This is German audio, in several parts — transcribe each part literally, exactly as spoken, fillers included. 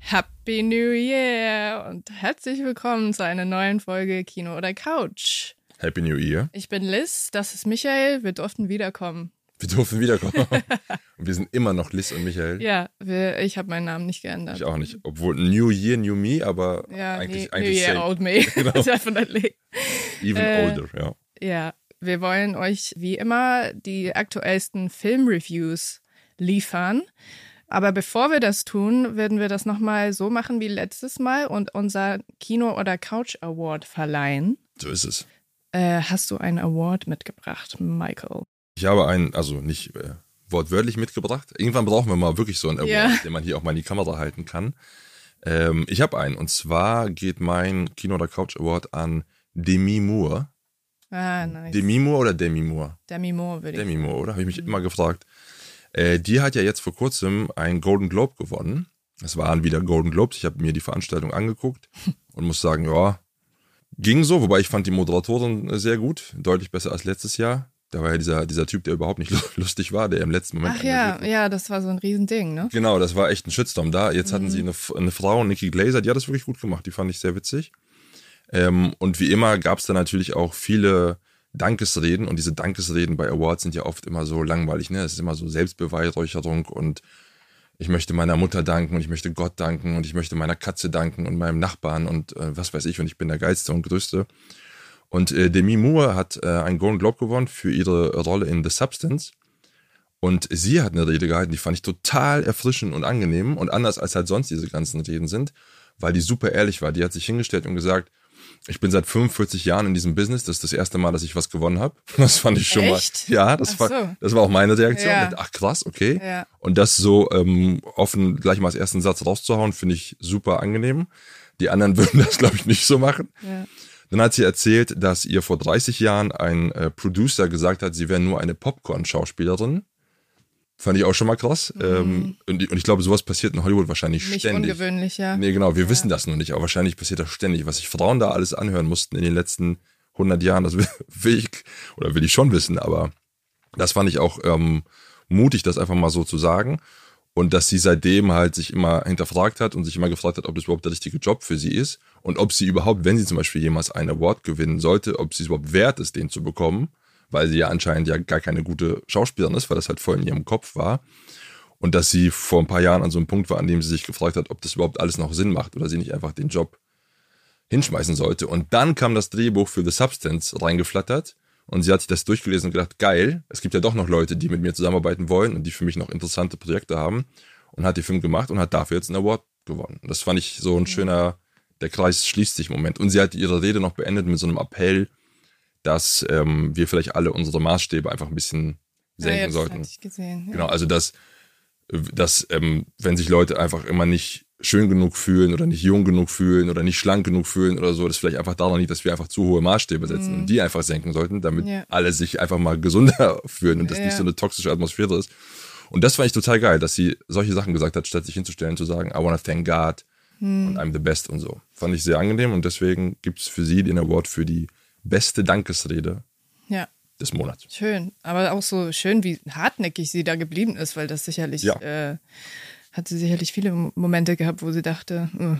Happy New Year und herzlich willkommen zu einer neuen Folge Kino oder Couch. Happy New Year. Ich bin Liz, das ist Michael, wir durften wiederkommen. Wir durften wiederkommen. Und wir sind immer noch Liz und Michael. Ja, wir, ich habe meinen Namen nicht geändert. Ich auch nicht. Obwohl New Year, New Me, aber ja, eigentlich, nee, eigentlich New Year, same. Old Me. Genau. Definitely. Even Äh, older, ja. Ja, wir wollen euch wie immer die aktuellsten Filmreviews liefern. Aber bevor wir das tun, werden wir das nochmal so machen wie letztes Mal und unser Kino- oder Couch Award verleihen. So ist es. Äh, hast du einen Award mitgebracht, Michael? Ich habe einen, also nicht äh, wortwörtlich mitgebracht. Irgendwann brauchen wir mal wirklich so einen Award, Ja. den man hier auch mal in die Kamera halten kann. Ähm, ich habe einen. Und zwar geht mein Kino- oder Couch Award an Demi Moore. Ah, nice. Demi Moore oder Demi Moore? Demi Moore würde ich Demi sagen. Moore, oder? Habe ich mich immer gefragt. Äh, die hat ja jetzt vor kurzem einen Golden Globe gewonnen. Es waren wieder Golden Globes. Ich habe mir die Veranstaltung angeguckt und muss sagen, ja, ging so. Wobei ich fand die Moderatorin sehr gut, deutlich besser als letztes Jahr. Da war ja dieser, dieser Typ, der überhaupt nicht lustig war, der im letzten Moment Ach ja, engagiert wurde. ja, das war so ein Riesending, ne? Genau, das war echt ein Shitstorm da. Jetzt Mhm. hatten sie eine, eine Frau, Nikki Glaser, die hat das wirklich gut gemacht. Die fand ich sehr witzig. Ähm, und wie immer gab es da natürlich auch viele Dankesreden. Und diese Dankesreden bei Awards sind ja oft immer so langweilig. Ne? Es ist immer so Selbstbeweihräucherung und ich möchte meiner Mutter danken und ich möchte Gott danken und ich möchte meiner Katze danken und meinem Nachbarn und äh, was weiß ich und ich bin der Geilste und Größte. Und äh, Demi Moore hat äh, einen Golden Globe gewonnen für ihre Rolle in The Substance. Und sie hat eine Rede gehalten, die fand ich total erfrischend und angenehm und anders als halt sonst diese ganzen Reden sind, weil die super ehrlich war. Die hat sich hingestellt und gesagt, ich bin seit fünfundvierzig Jahren in diesem Business, das ist das erste Mal, dass ich was gewonnen habe. Das fand ich schon Echt? mal. Ja, das Ach war, so. das war auch meine Reaktion. Ja. Ach krass, okay. Ja. Und das so ähm, offen gleich mal als ersten Satz rauszuhauen, finde ich super angenehm. Die anderen würden das, glaube ich, nicht so machen. Ja. Dann hat sie erzählt, dass ihr vor dreißig Jahren ein äh, Producer gesagt hat, sie wäre nur eine Popcorn-Schauspielerin. Fand ich auch schon mal krass. Mhm. Ähm, und, ich, und ich glaube, sowas passiert in Hollywood wahrscheinlich Nicht ständig. ungewöhnlich, ja. Nee, genau, wir Ja. wissen das noch nicht, aber wahrscheinlich passiert das ständig. Was sich Frauen da alles anhören mussten in den letzten hundert Jahren, das will, will ich, oder will ich schon wissen, aber das fand ich auch ähm, mutig, das einfach mal so zu sagen. Und dass sie seitdem halt sich immer hinterfragt hat und sich immer gefragt hat, ob das überhaupt der richtige Job für sie ist und ob sie überhaupt, wenn sie zum Beispiel jemals einen Award gewinnen sollte, ob sie es überhaupt wert ist, den zu bekommen, weil sie ja anscheinend ja gar keine gute Schauspielerin ist, weil das halt voll in ihrem Kopf war. Und dass sie vor ein paar Jahren an so einem Punkt war, an dem sie sich gefragt hat, ob das überhaupt alles noch Sinn macht oder sie nicht einfach den Job hinschmeißen sollte. Und dann kam das Drehbuch für The Substance reingeflattert und sie hat sich das durchgelesen und gedacht, geil, es gibt ja doch noch Leute, die mit mir zusammenarbeiten wollen und die für mich noch interessante Projekte haben und hat den Film gemacht und hat dafür jetzt einen Award gewonnen. Das fand ich so ein schöner, der Kreis schließt sich Moment. Und sie hat ihre Rede noch beendet mit so einem Appell, dass ähm, wir vielleicht alle unsere Maßstäbe einfach ein bisschen senken ja, jetzt sollten. hatte ich gesehen. Ja. Genau, also dass, dass ähm, wenn sich Leute einfach immer nicht schön genug fühlen oder nicht jung genug fühlen oder nicht schlank genug fühlen oder so, das vielleicht einfach daran liegt, dass wir einfach zu hohe Maßstäbe setzen Mhm. und die einfach senken sollten, damit Ja. alle sich einfach mal gesunder fühlen und das Ja. nicht so eine toxische Atmosphäre ist. Und das fand ich total geil, dass sie solche Sachen gesagt hat, statt sich hinzustellen, zu sagen, I wanna thank God Mhm. und I'm the best und so. Fand ich sehr angenehm und deswegen gibt's für sie den Award für die beste Dankesrede Ja. des Monats. Schön, aber auch so schön, wie hartnäckig sie da geblieben ist, weil das sicherlich, Ja. äh, hat sie sicherlich viele Momente gehabt, wo sie dachte, äh,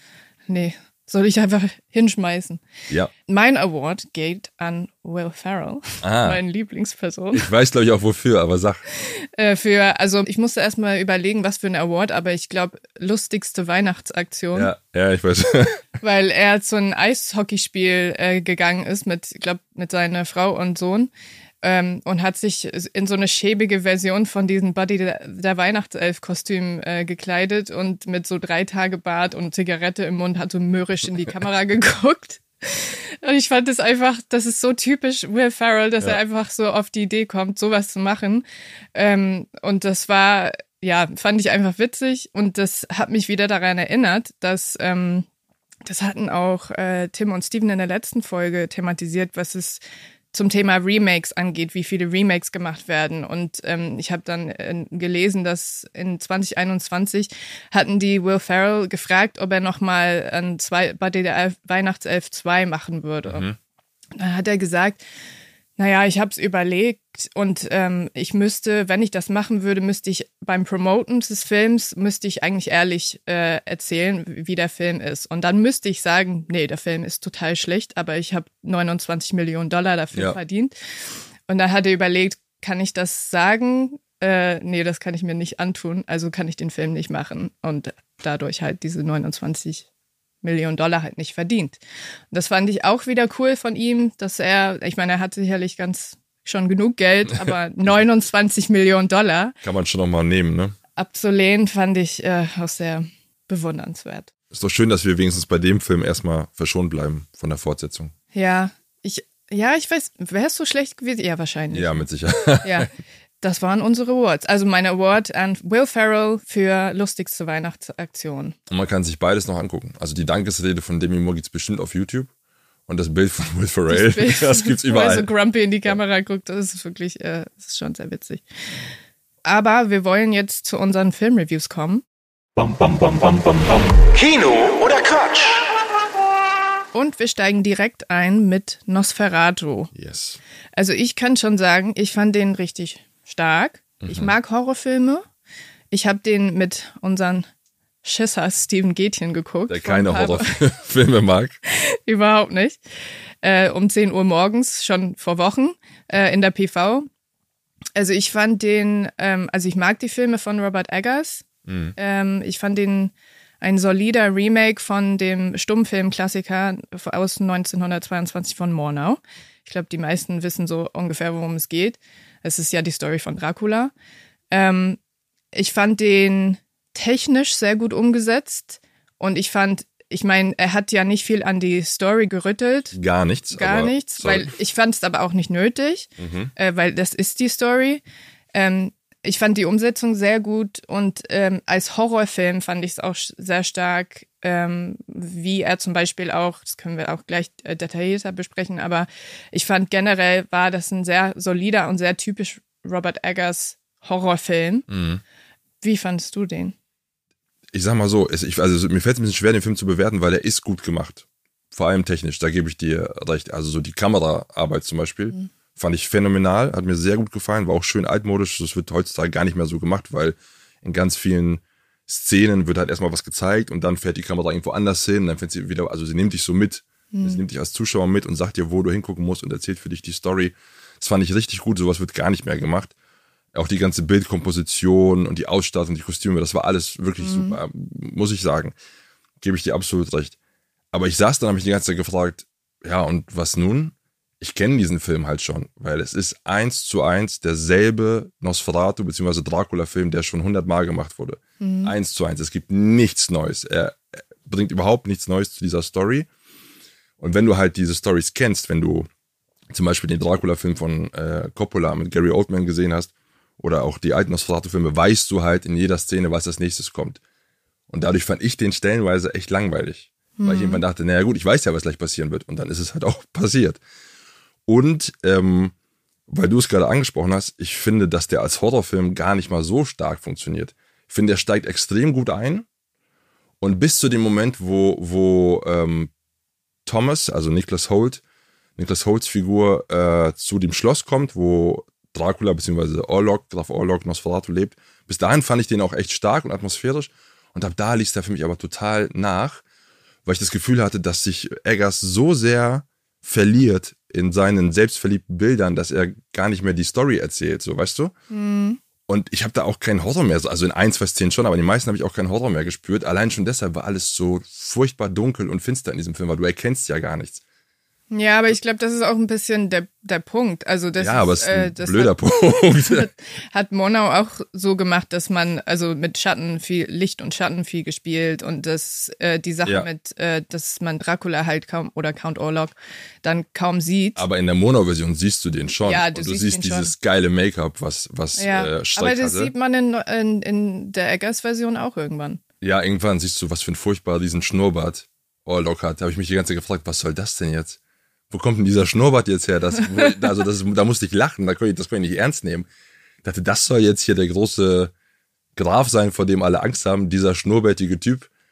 nee, soll ich einfach hinschmeißen. Ja. Mein Award geht an Will Ferrell, Ah. meine Lieblingsperson. Ich weiß, glaube ich, auch wofür, aber sag. Äh, für, also ich musste erstmal überlegen, was für ein Award, aber ich glaube, lustigste Weihnachtsaktion. Ja, ja, ich weiß. Weil er zu einem Eishockeyspiel äh, gegangen ist mit, ich glaube, mit seiner Frau und Sohn ähm, und hat sich in so eine schäbige Version von diesem Buddy der, der Weihnachtself-Kostüm äh, gekleidet und mit so drei Tage Bart und Zigarette im Mund hat so mürrisch in die Kamera geguckt. Und ich fand es einfach, das ist so typisch Will Ferrell, dass Ja. er einfach so auf die Idee kommt, sowas zu machen. Ähm, und das war, ja, fand ich einfach witzig und das hat mich wieder daran erinnert, dass ähm, das hatten auch äh, Tim und Steven in der letzten Folge thematisiert, was es zum Thema Remakes angeht, wie viele Remakes gemacht werden. Und ähm, ich habe dann äh, gelesen, dass in zwanzig einundzwanzig hatten die Will Ferrell gefragt, ob er nochmal ein zwei, Buddy der Elf, Weihnachtself zwei machen würde. Mhm. Dann hat er gesagt, Naja, ich habe es überlegt und ähm, ich müsste, wenn ich das machen würde, müsste ich beim Promoten des Films, müsste ich eigentlich ehrlich äh, erzählen, wie der Film ist. Und dann müsste ich sagen, nee, der Film ist total schlecht, aber ich habe neunundzwanzig Millionen Dollar dafür ja. verdient. Und dann hat er überlegt, kann ich das sagen? Äh, nee, das kann ich mir nicht antun, also kann ich den Film nicht machen. Und dadurch halt diese neunundzwanzig Millionen Dollar halt nicht verdient. Und das fand ich auch wieder cool von ihm, dass er, ich meine, er hat sicherlich ganz schon genug Geld, aber neunundzwanzig Millionen Dollar. Kann man schon noch mal nehmen, ne? Abzulehnen, fand ich äh, auch sehr bewundernswert. Ist doch schön, dass wir wenigstens bei dem Film erstmal verschont bleiben von der Fortsetzung. Ja, ich, ja, ich weiß, wäre es so schlecht gewesen? Ja, wahrscheinlich. Ja, mit Sicherheit. Ja. Das waren unsere Awards. Also mein Award an Will Ferrell für lustigste Weihnachtsaktion. Und man kann sich beides noch angucken. Also die Dankesrede von Demi Moore gibt's bestimmt auf YouTube. Und das Bild von Will Ferrell, das, das gibt's überall. Wo er so grumpy in die Kamera guckt, das ist wirklich, äh, das ist schon sehr witzig. Aber wir wollen jetzt zu unseren Filmreviews kommen. Bam, bam, bam, bam, bam, bam. Kino oder Quatsch? Und wir steigen direkt ein mit Nosferatu. Yes. Also ich kann schon sagen, ich fand den richtig stark. Mhm. Ich mag Horrorfilme. Ich habe den mit unseren Schisser Steven Gätchen geguckt. Der keine Horrorfilme mag. Überhaupt nicht. Äh, um zehn Uhr morgens, schon vor Wochen, äh, in der P V. Also ich fand den, ähm, also ich mag die Filme von Robert Eggers. Mhm. Ähm, ich fand den ein solider Remake von dem Stummfilm-Klassiker aus neunzehnhundertzweiundzwanzig von Murnau. Ich glaube, die meisten wissen so ungefähr, worum es geht. Es ist ja die Story von Dracula. Ähm, ich fand den technisch sehr gut umgesetzt und ich fand, ich meine, er hat ja nicht viel an die Story gerüttelt. Gar nichts. Gar aber, nichts, sorry. weil ich fand es aber auch nicht nötig, mhm. äh, weil das ist die Story. Ähm, ich fand die Umsetzung sehr gut und ähm, als Horrorfilm fand ich es auch sehr stark, ähm, wie er zum Beispiel auch, das können wir auch gleich äh, detaillierter besprechen, aber ich fand generell war das ein sehr solider und sehr typisch Robert Eggers Horrorfilm. Mhm. Wie fandest du den? Ich sag mal so, es, ich, also mir fällt es ein bisschen schwer, den Film zu bewerten, weil er ist gut gemacht. Vor allem technisch, da gebe ich dir recht. Also so die Kameraarbeit zum Beispiel. Mhm. Fand ich phänomenal, hat mir sehr gut gefallen, war auch schön altmodisch. Das wird heutzutage gar nicht mehr so gemacht, weil in ganz vielen Szenen wird halt erstmal was gezeigt und dann fährt die Kamera irgendwo anders hin, dann fährt sie wieder, also sie nimmt dich so mit, hm. sie nimmt dich als Zuschauer mit und sagt dir, wo du hingucken musst und erzählt für dich die Story. Das fand ich richtig gut, sowas wird gar nicht mehr gemacht. Auch die ganze Bildkomposition und die Ausstattung, die Kostüme, das war alles wirklich hm. super, muss ich sagen. Gebe ich dir absolut recht. Aber ich saß dann, habe mich die ganze Zeit gefragt, ja und was nun? Ich kenne diesen Film halt schon, weil es ist eins zu eins derselbe Nosferatu bzw. Dracula-Film, der schon hundertmal gemacht wurde. Mhm. Eins zu eins. Es gibt nichts Neues. Er, er bringt überhaupt nichts Neues zu dieser Story. Und wenn du halt diese Stories kennst, wenn du zum Beispiel den Dracula-Film von äh, Coppola mit Gary Oldman gesehen hast oder auch die alten Nosferatu-Filme, weißt du halt in jeder Szene, was als nächstes kommt. Und dadurch fand ich den stellenweise echt langweilig. Mhm. Weil ich irgendwann dachte, naja gut, ich weiß ja, was gleich passieren wird. Und dann ist es halt auch passiert. Und ähm, weil du es gerade angesprochen hast, ich finde, dass der als Horrorfilm gar nicht mal so stark funktioniert. Ich finde, der steigt extrem gut ein und bis zu dem Moment, wo wo ähm, Thomas, also Nicholas Hoult, Nicholas Hoults Figur äh, zu dem Schloss kommt, wo Dracula bzw. Orlok, Graf Orlok, Nosferatu lebt, bis dahin fand ich den auch echt stark und atmosphärisch und ab da ließ der für mich aber total nach, weil ich das Gefühl hatte, dass sich Eggers so sehr verliert in seinen selbstverliebten Bildern, dass er gar nicht mehr die Story erzählt, so, weißt du? Mhm. Und ich habe da auch keinen Horror mehr, also in ein, zwei Szenen schon, aber in den meisten habe ich auch keinen Horror mehr gespürt. Allein schon deshalb war alles so furchtbar dunkel und finster in diesem Film, weil du erkennst ja gar nichts. Ja, aber ich glaube, das ist auch ein bisschen der der Punkt. Also das ja, aber es ist, ist ein äh, das blöder hat, Punkt. Hat, hat Murnau auch so gemacht, dass man also mit Schatten viel Licht und Schatten viel gespielt und das äh, die Sache ja. mit, äh, dass man Dracula halt kaum oder Count Orlok dann kaum sieht. Aber in der Murnau-Version siehst du den schon. Ja, du, und du siehst, siehst ihn dieses schon. geile Make-up, was was ja. äh, Schreck Aber das hatte. sieht man in, in, in der Eggers-Version auch irgendwann. Ja, irgendwann siehst du, was für ein furchtbar diesen Schnurrbart Orlok hat. Da habe ich mich die ganze Zeit gefragt, was soll das denn jetzt? Wo kommt denn dieser Schnurrbart jetzt her? Das, also das, da musste ich lachen, da konnte ich, das konnte ich nicht ernst nehmen. Ich dachte, das soll jetzt hier der große Graf sein, vor dem alle Angst haben, dieser schnurrbärtige Typ.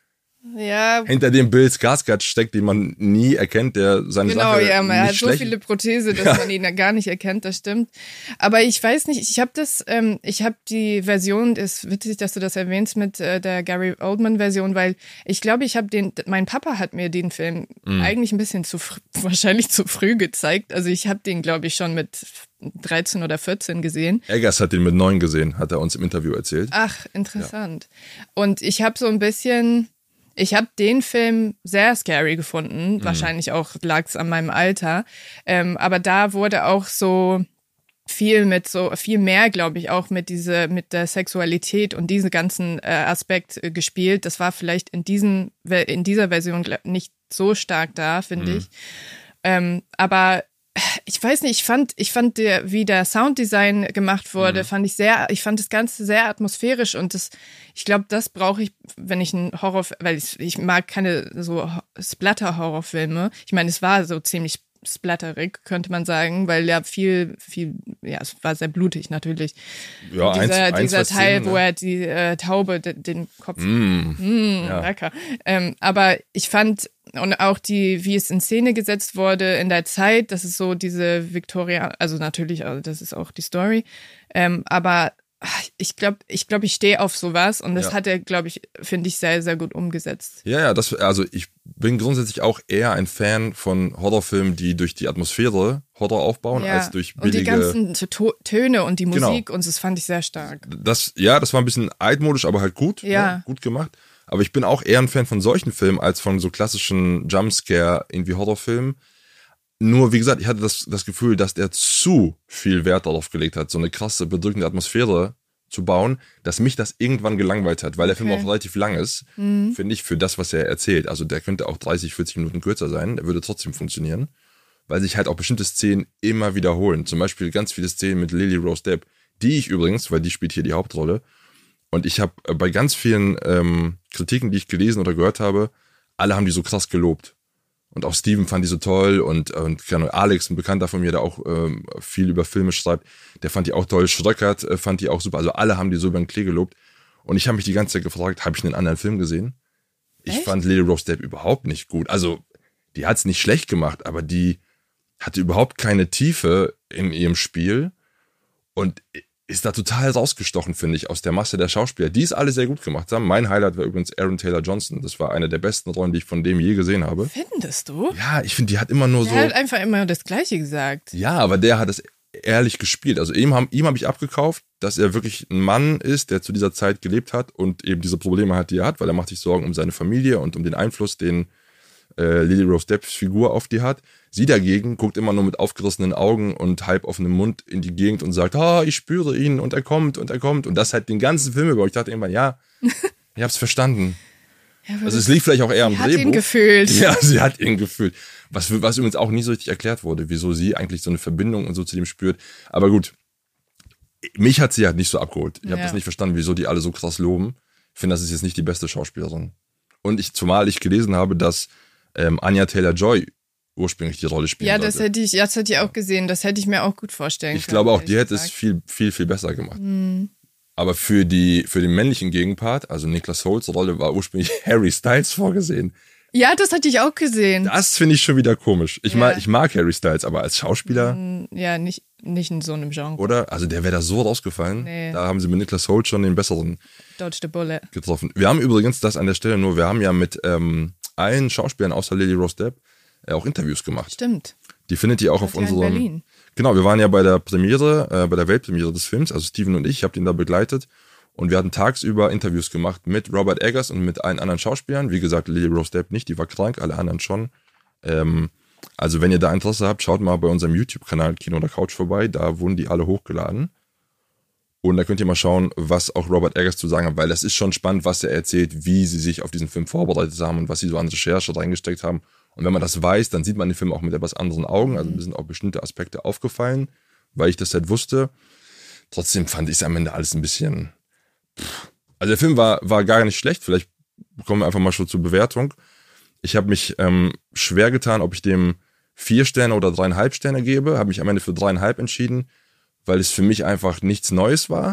Ja. Hinter dem Bill Skarsgård steckt, den man nie erkennt, der seine genau, Sache ja, man nicht hat so schlecht. viele Prothese, dass Ja. man ihn gar nicht erkennt, das stimmt. Aber ich weiß nicht, ich habe das, ähm, ich habe die Version, ist witzig, dass du das erwähnst mit äh, der Gary Oldman-Version, weil ich glaube, ich habe den, mein Papa hat mir den Film Mhm. eigentlich ein bisschen zu, fr- wahrscheinlich zu früh gezeigt. Also ich habe den, glaube ich, schon mit dreizehn oder vierzehn gesehen. Eggers hat den mit neun gesehen, hat er uns im Interview erzählt. Ach, interessant. Und ich habe so ein bisschen, ich habe den Film sehr scary gefunden. Wahrscheinlich auch lag es an meinem Alter. Ähm, aber da wurde auch so viel mit so, viel mehr, glaube ich, auch mit diese, mit der Sexualität und diesen ganzen äh, Aspekt äh, gespielt. Das war vielleicht in diesem, in dieser Version glaub, nicht so stark da, finde Mhm. ich. Ähm, aber ich weiß nicht, ich fand, ich fand der, wie der Sounddesign gemacht wurde, Mhm. fand ich sehr, ich fand das Ganze sehr atmosphärisch und das, ich glaube, das brauche ich, wenn ich einen Horror, weil ich, ich mag keine so Splatter-Horrorfilme. Ich meine, es war so ziemlich splatterig, könnte man sagen, weil ja viel, viel, ja, es war sehr blutig natürlich. Ja, dieser eins, eins, dieser zwei Teil, Szenen, wo ne? er die äh, Taube, den, den Kopf Mm. Mm, Ja. lecker. Ähm, aber ich fand, und auch die, wie es in Szene gesetzt wurde in der Zeit, das ist so diese Victoria, also natürlich, also das ist auch die Story, ähm, aber ach, ich glaube, ich glaube, ich stehe auf sowas und das Ja. hat er, glaube ich, finde ich, sehr, sehr gut umgesetzt. Ja, ja, das, also ich bin grundsätzlich auch eher ein Fan von Horrorfilmen, die durch die Atmosphäre Horror aufbauen, Ja. als durch Und die billige. ganzen To- Töne und die Genau. Musik und das fand ich sehr stark. Das, ja, das war ein bisschen altmodisch, aber halt gut, Ja. ne? Gut gemacht. Aber ich bin auch eher ein Fan von solchen Filmen als von so klassischen Jumpscare, irgendwie Horrorfilmen. Nur, wie gesagt, ich hatte das, das Gefühl, dass der zu viel Wert darauf gelegt hat, so eine krasse, bedrückende Atmosphäre zu bauen, dass mich das irgendwann gelangweilt hat, weil der Film Okay. auch relativ lang ist, finde ich, für das, was er erzählt. Also der könnte auch dreißig, vierzig Minuten kürzer sein, der würde trotzdem funktionieren, weil sich halt auch bestimmte Szenen immer wiederholen. Zum Beispiel ganz viele Szenen mit Lily Rose Depp, die ich übrigens, weil die spielt hier die Hauptrolle, und ich habe bei ganz vielen ähm, Kritiken, die ich gelesen oder gehört habe, alle haben die so krass gelobt. Und auch Steven fand die so toll und, und keine Ahnung, Alex, ein Bekannter von mir, der auch ähm, viel über Filme schreibt, der fand die auch toll. Schröckert äh, fand die auch super. Also alle haben die so über den Klee gelobt. Und ich habe mich die ganze Zeit gefragt, habe ich einen anderen Film gesehen? Ich Echt? fand Lily Rose Depp überhaupt nicht gut. Also die hat es nicht schlecht gemacht, aber die hatte überhaupt keine Tiefe in ihrem Spiel und ist da total rausgestochen, finde ich, aus der Masse der Schauspieler, die es alle sehr gut gemacht haben. Mein Highlight war übrigens Aaron Taylor Johnson. Das war eine der besten Rollen, die ich von dem je gesehen habe. Findest du? Ja, ich finde, die hat immer nur Er so. hat einfach immer das Gleiche gesagt. Ja, aber der hat es ehrlich gespielt. Also ihm, haben, ihm habe ich abgekauft, dass er wirklich ein Mann ist, der zu dieser Zeit gelebt hat und eben diese Probleme hat, die er hat, weil er macht sich Sorgen um seine Familie und um den Einfluss, den äh, Lily Rose Depps Figur auf die hat. Sie dagegen guckt immer nur mit aufgerissenen Augen und halb offenem Mund in die Gegend und sagt, ah, ich spüre ihn und er kommt und er kommt. Und das halt den ganzen Film über. Ich dachte irgendwann, ja, ich hab's verstanden. Ja, aber Also es das- liegt vielleicht auch eher am sie hat Drehbuch. ihn gefühlt. Ja, sie hat ihn gefühlt. Was, was übrigens auch nie so richtig erklärt wurde, wieso sie eigentlich so eine Verbindung und so zu dem spürt. Aber gut, mich hat sie halt nicht so abgeholt. Ich habe Ja. das nicht verstanden, wieso die alle so krass loben. Ich finde, das ist jetzt nicht die beste Schauspielerin. Und ich, zumal ich gelesen habe, dass ähm, Anya Taylor-Joy ursprünglich die Rolle spielen Ja, das sollte. hätte ich, das hätte ich auch gesehen. Das hätte ich mir auch gut vorstellen Ich können. glaube auch, die ehrlich hätte es gesagt. viel, viel, viel besser gemacht. Mhm. Aber für die, für den männlichen Gegenpart, also Niklas Holts Rolle, war ursprünglich Harry Styles vorgesehen. Ja, das hatte ich auch gesehen. Das finde ich schon wieder komisch. Ich, Ja. mag, ich mag Harry Styles, aber als Schauspieler, Ja, nicht, nicht in so einem Genre. oder? Also der wäre da so rausgefallen. Nee. Da haben sie mit Niklas Holt schon den besseren Dodge the Bullet. getroffen. Wir haben übrigens das an der Stelle nur, wir haben ja mit ähm, allen Schauspielern außer Lily Rose Depp äh, auch Interviews gemacht. Stimmt. Die findet ihr auch auf Ja, in unserem... Berlin. Genau, wir waren ja bei der Premiere, äh, bei der Weltpremiere des Films, also Steven und ich, ich habe ihn da begleitet. Und wir hatten tagsüber Interviews gemacht mit Robert Eggers und mit allen anderen Schauspielern. Wie gesagt, Lily Rose Depp nicht, die war krank, alle anderen schon. Ähm, also wenn ihr da Interesse habt, schaut mal bei unserem YouTube-Kanal Kino oder Couch vorbei, da wurden die alle hochgeladen. Und da könnt ihr mal schauen, was auch Robert Eggers zu sagen hat, weil das ist schon spannend, was er erzählt, wie sie sich auf diesen Film vorbereitet haben und was sie so an Recherche reingesteckt haben. Und wenn man das weiß, dann sieht man den Film auch mit etwas anderen Augen. Also mir sind auch bestimmte Aspekte aufgefallen, weil ich das halt wusste. Trotzdem fand ich es am Ende alles ein bisschen... Pff. Also der Film war, war gar nicht schlecht. Vielleicht kommen wir einfach mal schon zur Bewertung. Ich habe mich ähm, schwer getan, ob ich dem vier Sterne oder dreieinhalb Sterne gebe. Habe mich am Ende für dreieinhalb entschieden, weil es für mich einfach nichts Neues war.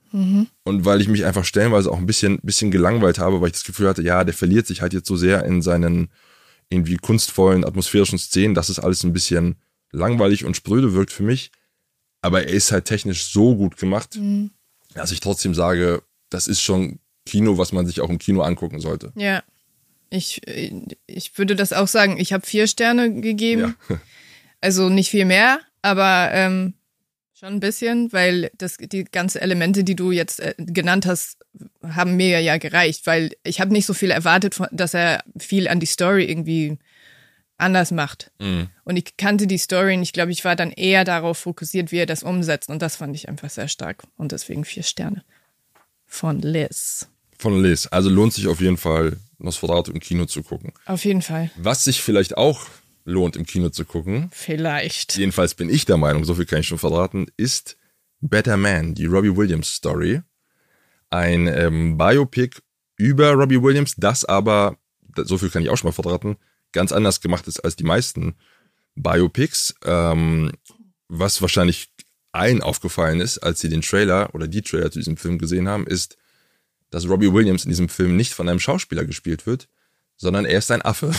Mhm. Und weil ich mich einfach stellenweise auch ein bisschen, bisschen gelangweilt habe, weil ich das Gefühl hatte, ja, der verliert sich halt jetzt so sehr in seinen irgendwie kunstvollen, atmosphärischen Szenen, dass es alles ein bisschen langweilig und spröde wirkt für mich. Aber er ist halt technisch so gut gemacht, Mhm. dass ich trotzdem sage, das ist schon Kino, was man sich auch im Kino angucken sollte. Ja, ich, ich würde das auch sagen. Ich habe vier Sterne gegeben. Ja. Also nicht viel mehr, aber ähm, schon ein bisschen, weil das, die ganzen Elemente, die du jetzt äh, genannt hast, haben mir ja gereicht, weil ich habe nicht so viel erwartet, dass er viel an die Story irgendwie anders macht. Mhm. Und ich kannte die Story und ich glaube, ich war dann eher darauf fokussiert, wie er das umsetzt. Und das fand ich einfach sehr stark. Und deswegen vier Sterne von Liz. Von Liz. Also lohnt sich auf jeden Fall, Nosferatu im Kino zu gucken. Auf jeden Fall. Was sich vielleicht auch lohnt, im Kino zu gucken, Vielleicht. jedenfalls bin ich der Meinung, so viel kann ich schon verraten, ist Better Man, die Robbie Williams Story. Ein ähm, Biopic über Robbie Williams, das aber, so viel kann ich auch schon mal verraten, ganz anders gemacht ist als die meisten Biopics. Ähm, was wahrscheinlich allen aufgefallen ist, als sie den Trailer oder die Trailer zu diesem Film gesehen haben, ist, dass Robbie Williams in diesem Film nicht von einem Schauspieler gespielt wird, sondern er ist ein Affe.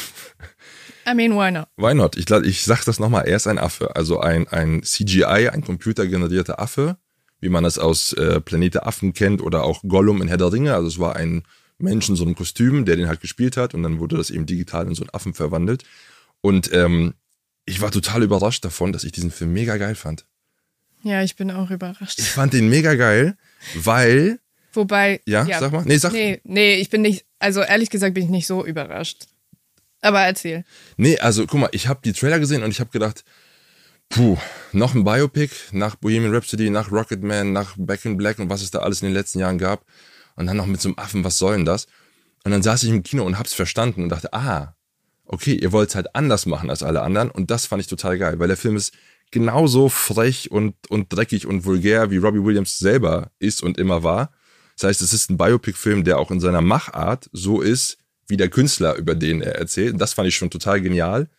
I mean, why not? Why not? Ich, ich sag das nochmal, er ist ein Affe. Also ein, ein C G I, ein computergenerierter Affe, wie man das aus äh, Planet der Affen kennt oder auch Gollum in Herr der Ringe. Also es war ein Mensch in so einem Kostüm, der den halt gespielt hat und dann wurde das eben digital in so einen Affen verwandelt. Und ähm, ich war total überrascht davon, dass ich diesen Film mega geil fand. Ja, ich bin auch überrascht. Ich fand den mega geil, weil... Wobei... Ja, ja. sag mal. Nee, sag. Nee, nee, ich bin nicht... Also ehrlich gesagt bin ich nicht so überrascht. Aber erzähl. Nee, also guck mal, ich habe die Trailer gesehen und ich habe gedacht, puh, noch ein Biopic nach Bohemian Rhapsody, nach Rocketman, nach Back in Black und was es da alles in den letzten Jahren gab. Und dann noch mit so einem Affen, was soll denn das? Und dann saß ich im Kino und hab's verstanden und dachte, ah, okay, ihr wollt es halt anders machen als alle anderen. Und das fand ich total geil, weil der Film ist genauso frech und, und dreckig und vulgär, wie Robbie Williams selber ist und immer war. Das heißt, es ist ein Biopic-Film, der auch in seiner Machart so ist, wie der Künstler, über den er erzählt. Und das fand ich schon total genial.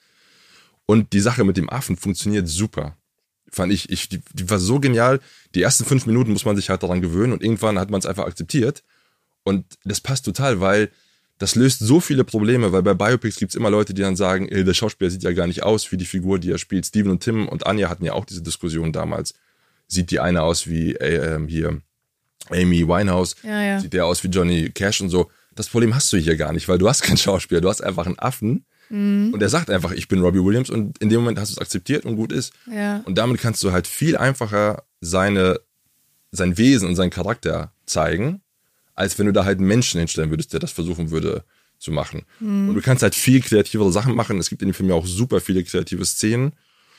Und die Sache mit dem Affen funktioniert super. Fand ich, ich die, die war so genial. Die ersten fünf Minuten muss man sich halt daran gewöhnen und irgendwann hat man es einfach akzeptiert. Und das passt total, weil das löst so viele Probleme, weil bei Biopics gibt's immer Leute, die dann sagen, ey, der Schauspieler sieht ja gar nicht aus wie die Figur, die er spielt. Steven und Tim und Anja hatten ja auch diese Diskussion damals. Sieht die eine aus wie äh, ähm, hier Amy Winehouse, Ja, ja. sieht der aus wie Johnny Cash und so. Das Problem hast du hier gar nicht, weil du hast keinen Schauspieler, du hast einfach einen Affen. Mhm. Und er sagt einfach, ich bin Robbie Williams und in dem Moment hast du es akzeptiert und gut ist. Ja. Und damit kannst du halt viel einfacher seine, sein Wesen und seinen Charakter zeigen, als wenn du da halt einen Menschen hinstellen würdest, der das versuchen würde zu machen. Mhm. Und du kannst halt viel kreativere Sachen machen. Es gibt in dem Film ja auch super viele kreative Szenen.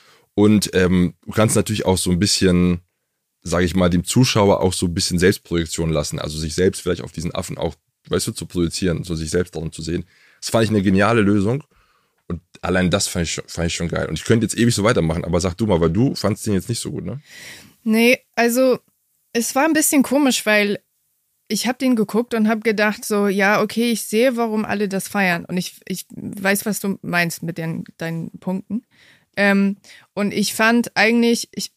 Und ähm, du kannst natürlich auch so ein bisschen, sage ich mal, dem Zuschauer auch so ein bisschen Selbstprojektion lassen. Also sich selbst vielleicht auf diesen Affen auch, weißt du, zu projizieren, so sich selbst darin zu sehen. Das fand ich eine geniale Lösung. Und allein das fand ich, fand ich schon geil. Und ich könnte jetzt ewig so weitermachen, aber sag du mal, weil du fandst den jetzt nicht so gut, ne? Nee, also es war ein bisschen komisch, weil ich habe den geguckt und habe gedacht so, ja, okay, ich sehe, warum alle das feiern. Und ich, ich weiß, was du meinst mit den, deinen Punkten. Ähm, und ich fand eigentlich ich,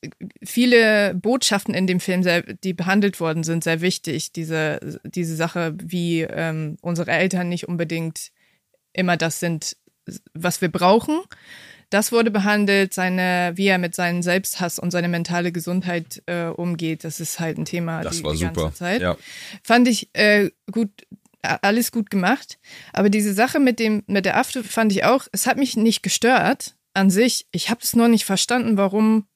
viele Botschaften in dem Film, sehr, die behandelt worden sind, sehr wichtig. Diese, diese Sache, wie ähm, unsere Eltern nicht unbedingt immer das sind, was wir brauchen. Das wurde behandelt, seine, wie er mit seinem Selbsthass und seine mentale Gesundheit äh, umgeht. Das ist halt ein Thema Das die, war die super. ganze Zeit. Ja. Fand ich äh, gut, alles gut gemacht. Aber diese Sache mit dem mit der Affe fand ich auch, es hat mich nicht gestört an sich. Ich habe es nur nicht verstanden, warum,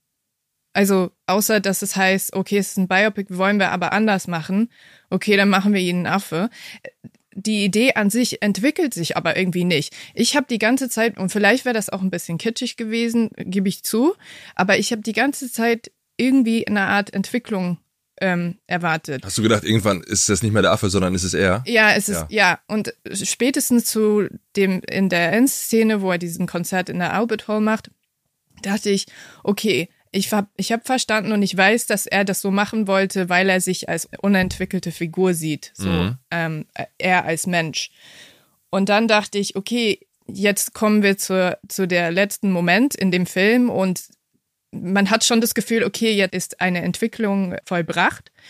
also außer, dass es heißt, okay, es ist ein Biopic, wollen wir aber anders machen. Okay, dann machen wir ihn einen Affe. Die Idee an sich entwickelt sich aber irgendwie nicht. Ich habe die ganze Zeit, und vielleicht wäre das auch ein bisschen kitschig gewesen, gebe ich zu, aber ich habe die ganze Zeit irgendwie eine Art Entwicklung ähm, erwartet. Hast du gedacht, irgendwann ist das nicht mehr der Affe, sondern ist es er? Ja, es ist, ja. Ja. Und spätestens zu dem, in der Endszene, wo er diesen Konzert in der Albert Hall macht, dachte ich, okay, ich habe ich hab verstanden und ich weiß, dass er das so machen wollte, weil er sich als unentwickelte Figur sieht, so Mhm. ähm, er als Mensch. Und dann dachte ich, okay, jetzt kommen wir zu, zu der letzten Moment in dem Film und man hat schon das Gefühl, okay, jetzt ist eine Entwicklung vollbracht,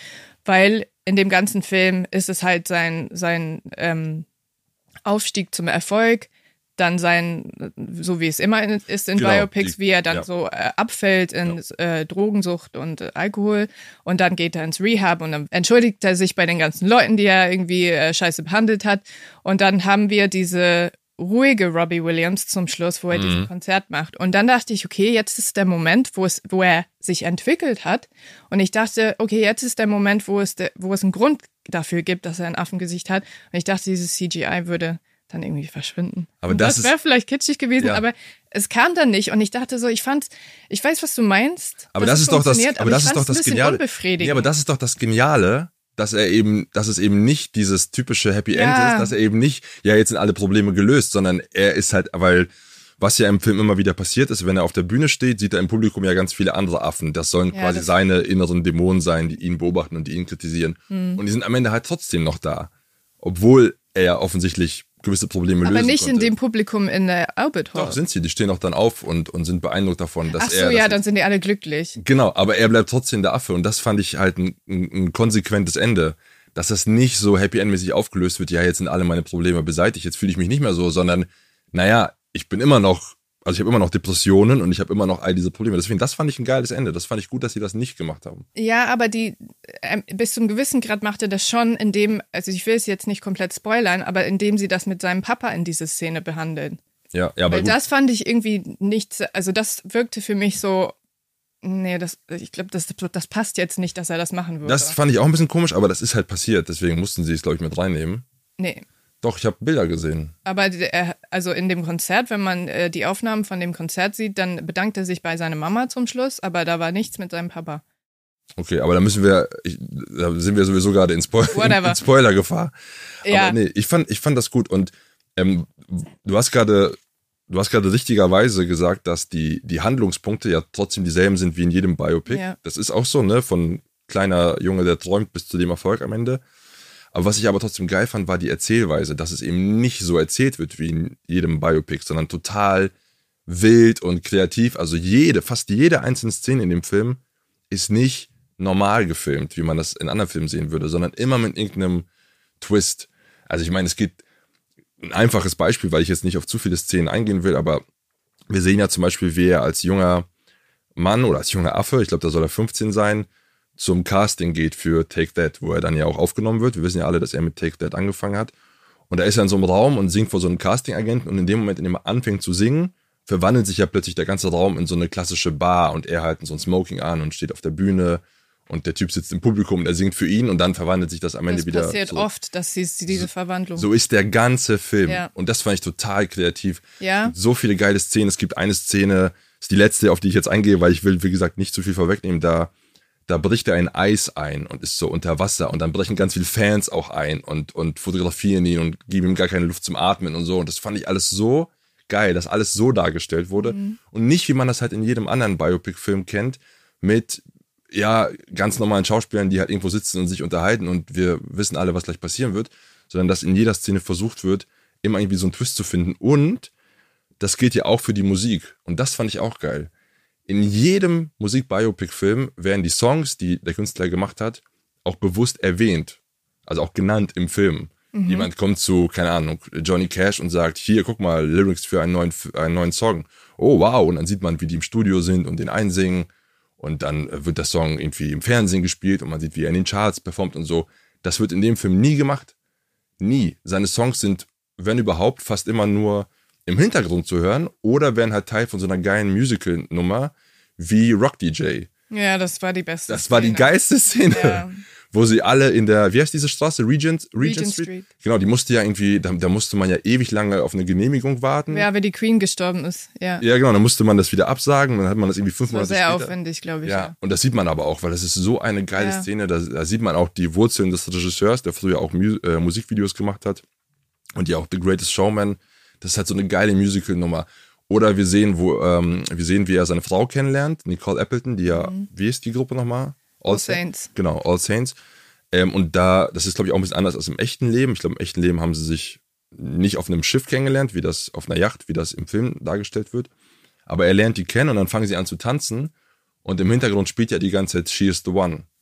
weil in dem ganzen Film ist es halt sein, sein ähm, Aufstieg zum Erfolg, dann sein, so wie es immer ist in genau, Biopics, die, wie er dann ja. so äh, abfällt in ja. äh, Drogensucht und äh, Alkohol und dann geht er ins Rehab und dann entschuldigt er sich bei den ganzen Leuten, die er irgendwie äh, scheiße behandelt hat und dann haben wir diese ruhige Robbie Williams zum Schluss, wo er mhm. diesen Konzert macht und dann dachte ich, okay, jetzt ist der Moment, wo es, wo er sich entwickelt hat und ich dachte, okay, jetzt ist der Moment, wo es, de, wo es einen Grund dafür gibt, dass er ein Affengesicht hat und ich dachte, dieses C G I würde dann irgendwie verschwinden. Aber das, das wäre vielleicht kitschig gewesen, ja. aber es kam dann nicht und ich dachte so, ich fand, ich weiß, was du meinst. Aber das ist doch das, aber, aber das ist doch das Geniale. Ja, aber das ist doch das Geniale, dass er eben, dass es eben nicht dieses typische Happy End ja. ist, dass er eben nicht, ja, jetzt sind alle Probleme gelöst, sondern er ist halt, weil was ja im Film immer wieder passiert ist, wenn er auf der Bühne steht, sieht er im Publikum ja ganz viele andere Affen. Das sollen ja, quasi das seine inneren Dämonen sein, die ihn beobachten und die ihn kritisieren. Hm. Und die sind am Ende halt trotzdem noch da. Obwohl er ja offensichtlich gewisse Probleme lösen Aber nicht konnte. in dem Publikum in der Albert Hall. Doch, sind sie. Die stehen auch dann auf und, und sind beeindruckt davon, dass Ach so, er... ja, dann sind die alle glücklich. Genau, aber er bleibt trotzdem der Affe und das fand ich halt ein, ein, ein konsequentes Ende. Dass das nicht so Happy End-mäßig aufgelöst wird, ja, jetzt sind alle meine Probleme beseitigt, jetzt fühle ich mich nicht mehr so, sondern, naja, ich bin immer noch, also ich habe immer noch Depressionen und ich habe immer noch all diese Probleme. Deswegen, das fand ich ein geiles Ende. Das fand ich gut, dass sie das nicht gemacht haben. Ja, aber die, äh, bis zum gewissen Grad macht er das schon, indem, also ich will es jetzt nicht komplett spoilern, aber indem sie das mit seinem Papa in diese Szene behandeln. Ja, ja, aber Weil gut. das fand ich irgendwie nicht, also das wirkte für mich so, nee, das, ich glaube, das, das passt jetzt nicht, dass er das machen würde. Das fand ich auch ein bisschen komisch, aber das ist halt passiert. Deswegen mussten sie es, glaube ich, mit reinnehmen. Nee. Doch, ich habe Bilder gesehen. Aber der, also in dem Konzert, wenn man äh, die Aufnahmen von dem Konzert sieht, dann bedankt er sich bei seiner Mama zum Schluss, aber da war nichts mit seinem Papa. Okay, aber da müssen wir, ich, da sind wir sowieso gerade in, Spoil in, in Spoilergefahr. Ja. Aber nee, ich fand, ich fand das gut und ähm, du hast gerade, du hast gerade richtigerweise gesagt, dass die, die Handlungspunkte ja trotzdem dieselben sind wie in jedem Biopic. Ja. Das ist auch so, ne, von kleiner Junge, der träumt, bis zu dem Erfolg am Ende. Aber was ich aber trotzdem geil fand, war die Erzählweise, dass es eben nicht so erzählt wird wie in jedem Biopic, sondern total wild und kreativ. Also jede, fast jede einzelne Szene in dem Film ist nicht normal gefilmt, wie man das in anderen Filmen sehen würde, sondern immer mit irgendeinem Twist. Also ich meine, es gibt ein einfaches Beispiel, weil ich jetzt nicht auf zu viele Szenen eingehen will, aber wir sehen ja zum Beispiel, wie er als junger Mann oder als junger Affe, ich glaube, da soll er fünfzehn sein, zum Casting geht für Take That, wo er dann ja auch aufgenommen wird. Wir wissen ja alle, dass er mit Take That angefangen hat. Und da ist er in so einem Raum und singt vor so einem Casting-Agenten und in dem Moment, in dem er anfängt zu singen, verwandelt sich ja plötzlich der ganze Raum in so eine klassische Bar und er hat so ein Smoking an und steht auf der Bühne und der Typ sitzt im Publikum und er singt für ihn und dann verwandelt sich das am Ende das wieder. Das passiert zurück. oft, dass sie diese Verwandlung. So ist der ganze Film. Ja. Und das fand ich total kreativ. Ja. So viele geile Szenen. Es gibt eine Szene, ist die letzte, auf die ich jetzt eingehe, weil ich will, wie gesagt, nicht zu viel vorwegnehmen. Da, da bricht er in Eis ein und ist so unter Wasser und dann brechen ganz viele Fans auch ein und, und fotografieren ihn und geben ihm gar keine Luft zum Atmen und so. Und das fand ich alles so geil, dass alles so dargestellt wurde. Mhm. Und nicht, wie man das halt in jedem anderen Biopic-Film kennt, mit ja, ganz normalen Schauspielern, die halt irgendwo sitzen und sich unterhalten und wir wissen alle, was gleich passieren wird, sondern dass in jeder Szene versucht wird, immer irgendwie so einen Twist zu finden. Und das gilt ja auch für die Musik. Und das fand ich auch geil. In jedem Musik-Biopic-Film werden die Songs, die der Künstler gemacht hat, auch bewusst erwähnt. Also auch genannt im Film. Mhm. Jemand kommt zu, keine Ahnung, Johnny Cash und sagt, hier, guck mal, Lyrics für einen neuen, für einen neuen Song. Oh, wow. Und dann sieht man, wie die im Studio sind und den einsingen. Und dann wird der Song irgendwie im Fernsehen gespielt und man sieht, wie er in den Charts performt und so. Das wird in dem Film nie gemacht. Nie. Seine Songs sind, wenn überhaupt, fast immer nur im Hintergrund zu hören oder werden halt Teil von so einer geilen Musical-Nummer wie Rock D J. Ja, das war die beste Das Szene. war die geilste Szene. Ja. Wo sie alle in der, wie heißt diese Straße? Regent, Regent, Regent Street? Street. Genau, die musste ja irgendwie, da, da musste man ja ewig lange auf eine Genehmigung warten. Ja, weil die Queen gestorben ist, ja. Ja, genau, dann musste man das wieder absagen, dann hat man das irgendwie fünf Monate später. Das war sehr später. aufwendig, glaube ich. Ja, Ja, und das sieht man aber auch, weil das ist so eine geile ja. Szene, da, da sieht man auch die Wurzeln des Regisseurs, der früher auch Mu- äh, Musikvideos gemacht hat und ja auch The Greatest Showman. Das ist halt so eine geile Musical-Nummer. Oder wir sehen, wo, ähm, wir sehen, wie er seine Frau kennenlernt, Nicole Appleton, die ja, mhm. wie ist die Gruppe nochmal? All, All Saints. Genau, All Saints. Ähm, und da, das ist, glaube ich, auch ein bisschen anders als im echten Leben. Ich glaube, im echten Leben haben sie sich nicht auf einem Schiff kennengelernt, wie das auf einer Yacht, wie das im Film dargestellt wird. Aber er lernt die kennen und dann fangen sie an zu tanzen. Und im Hintergrund spielt ja die ganze Zeit She is the One.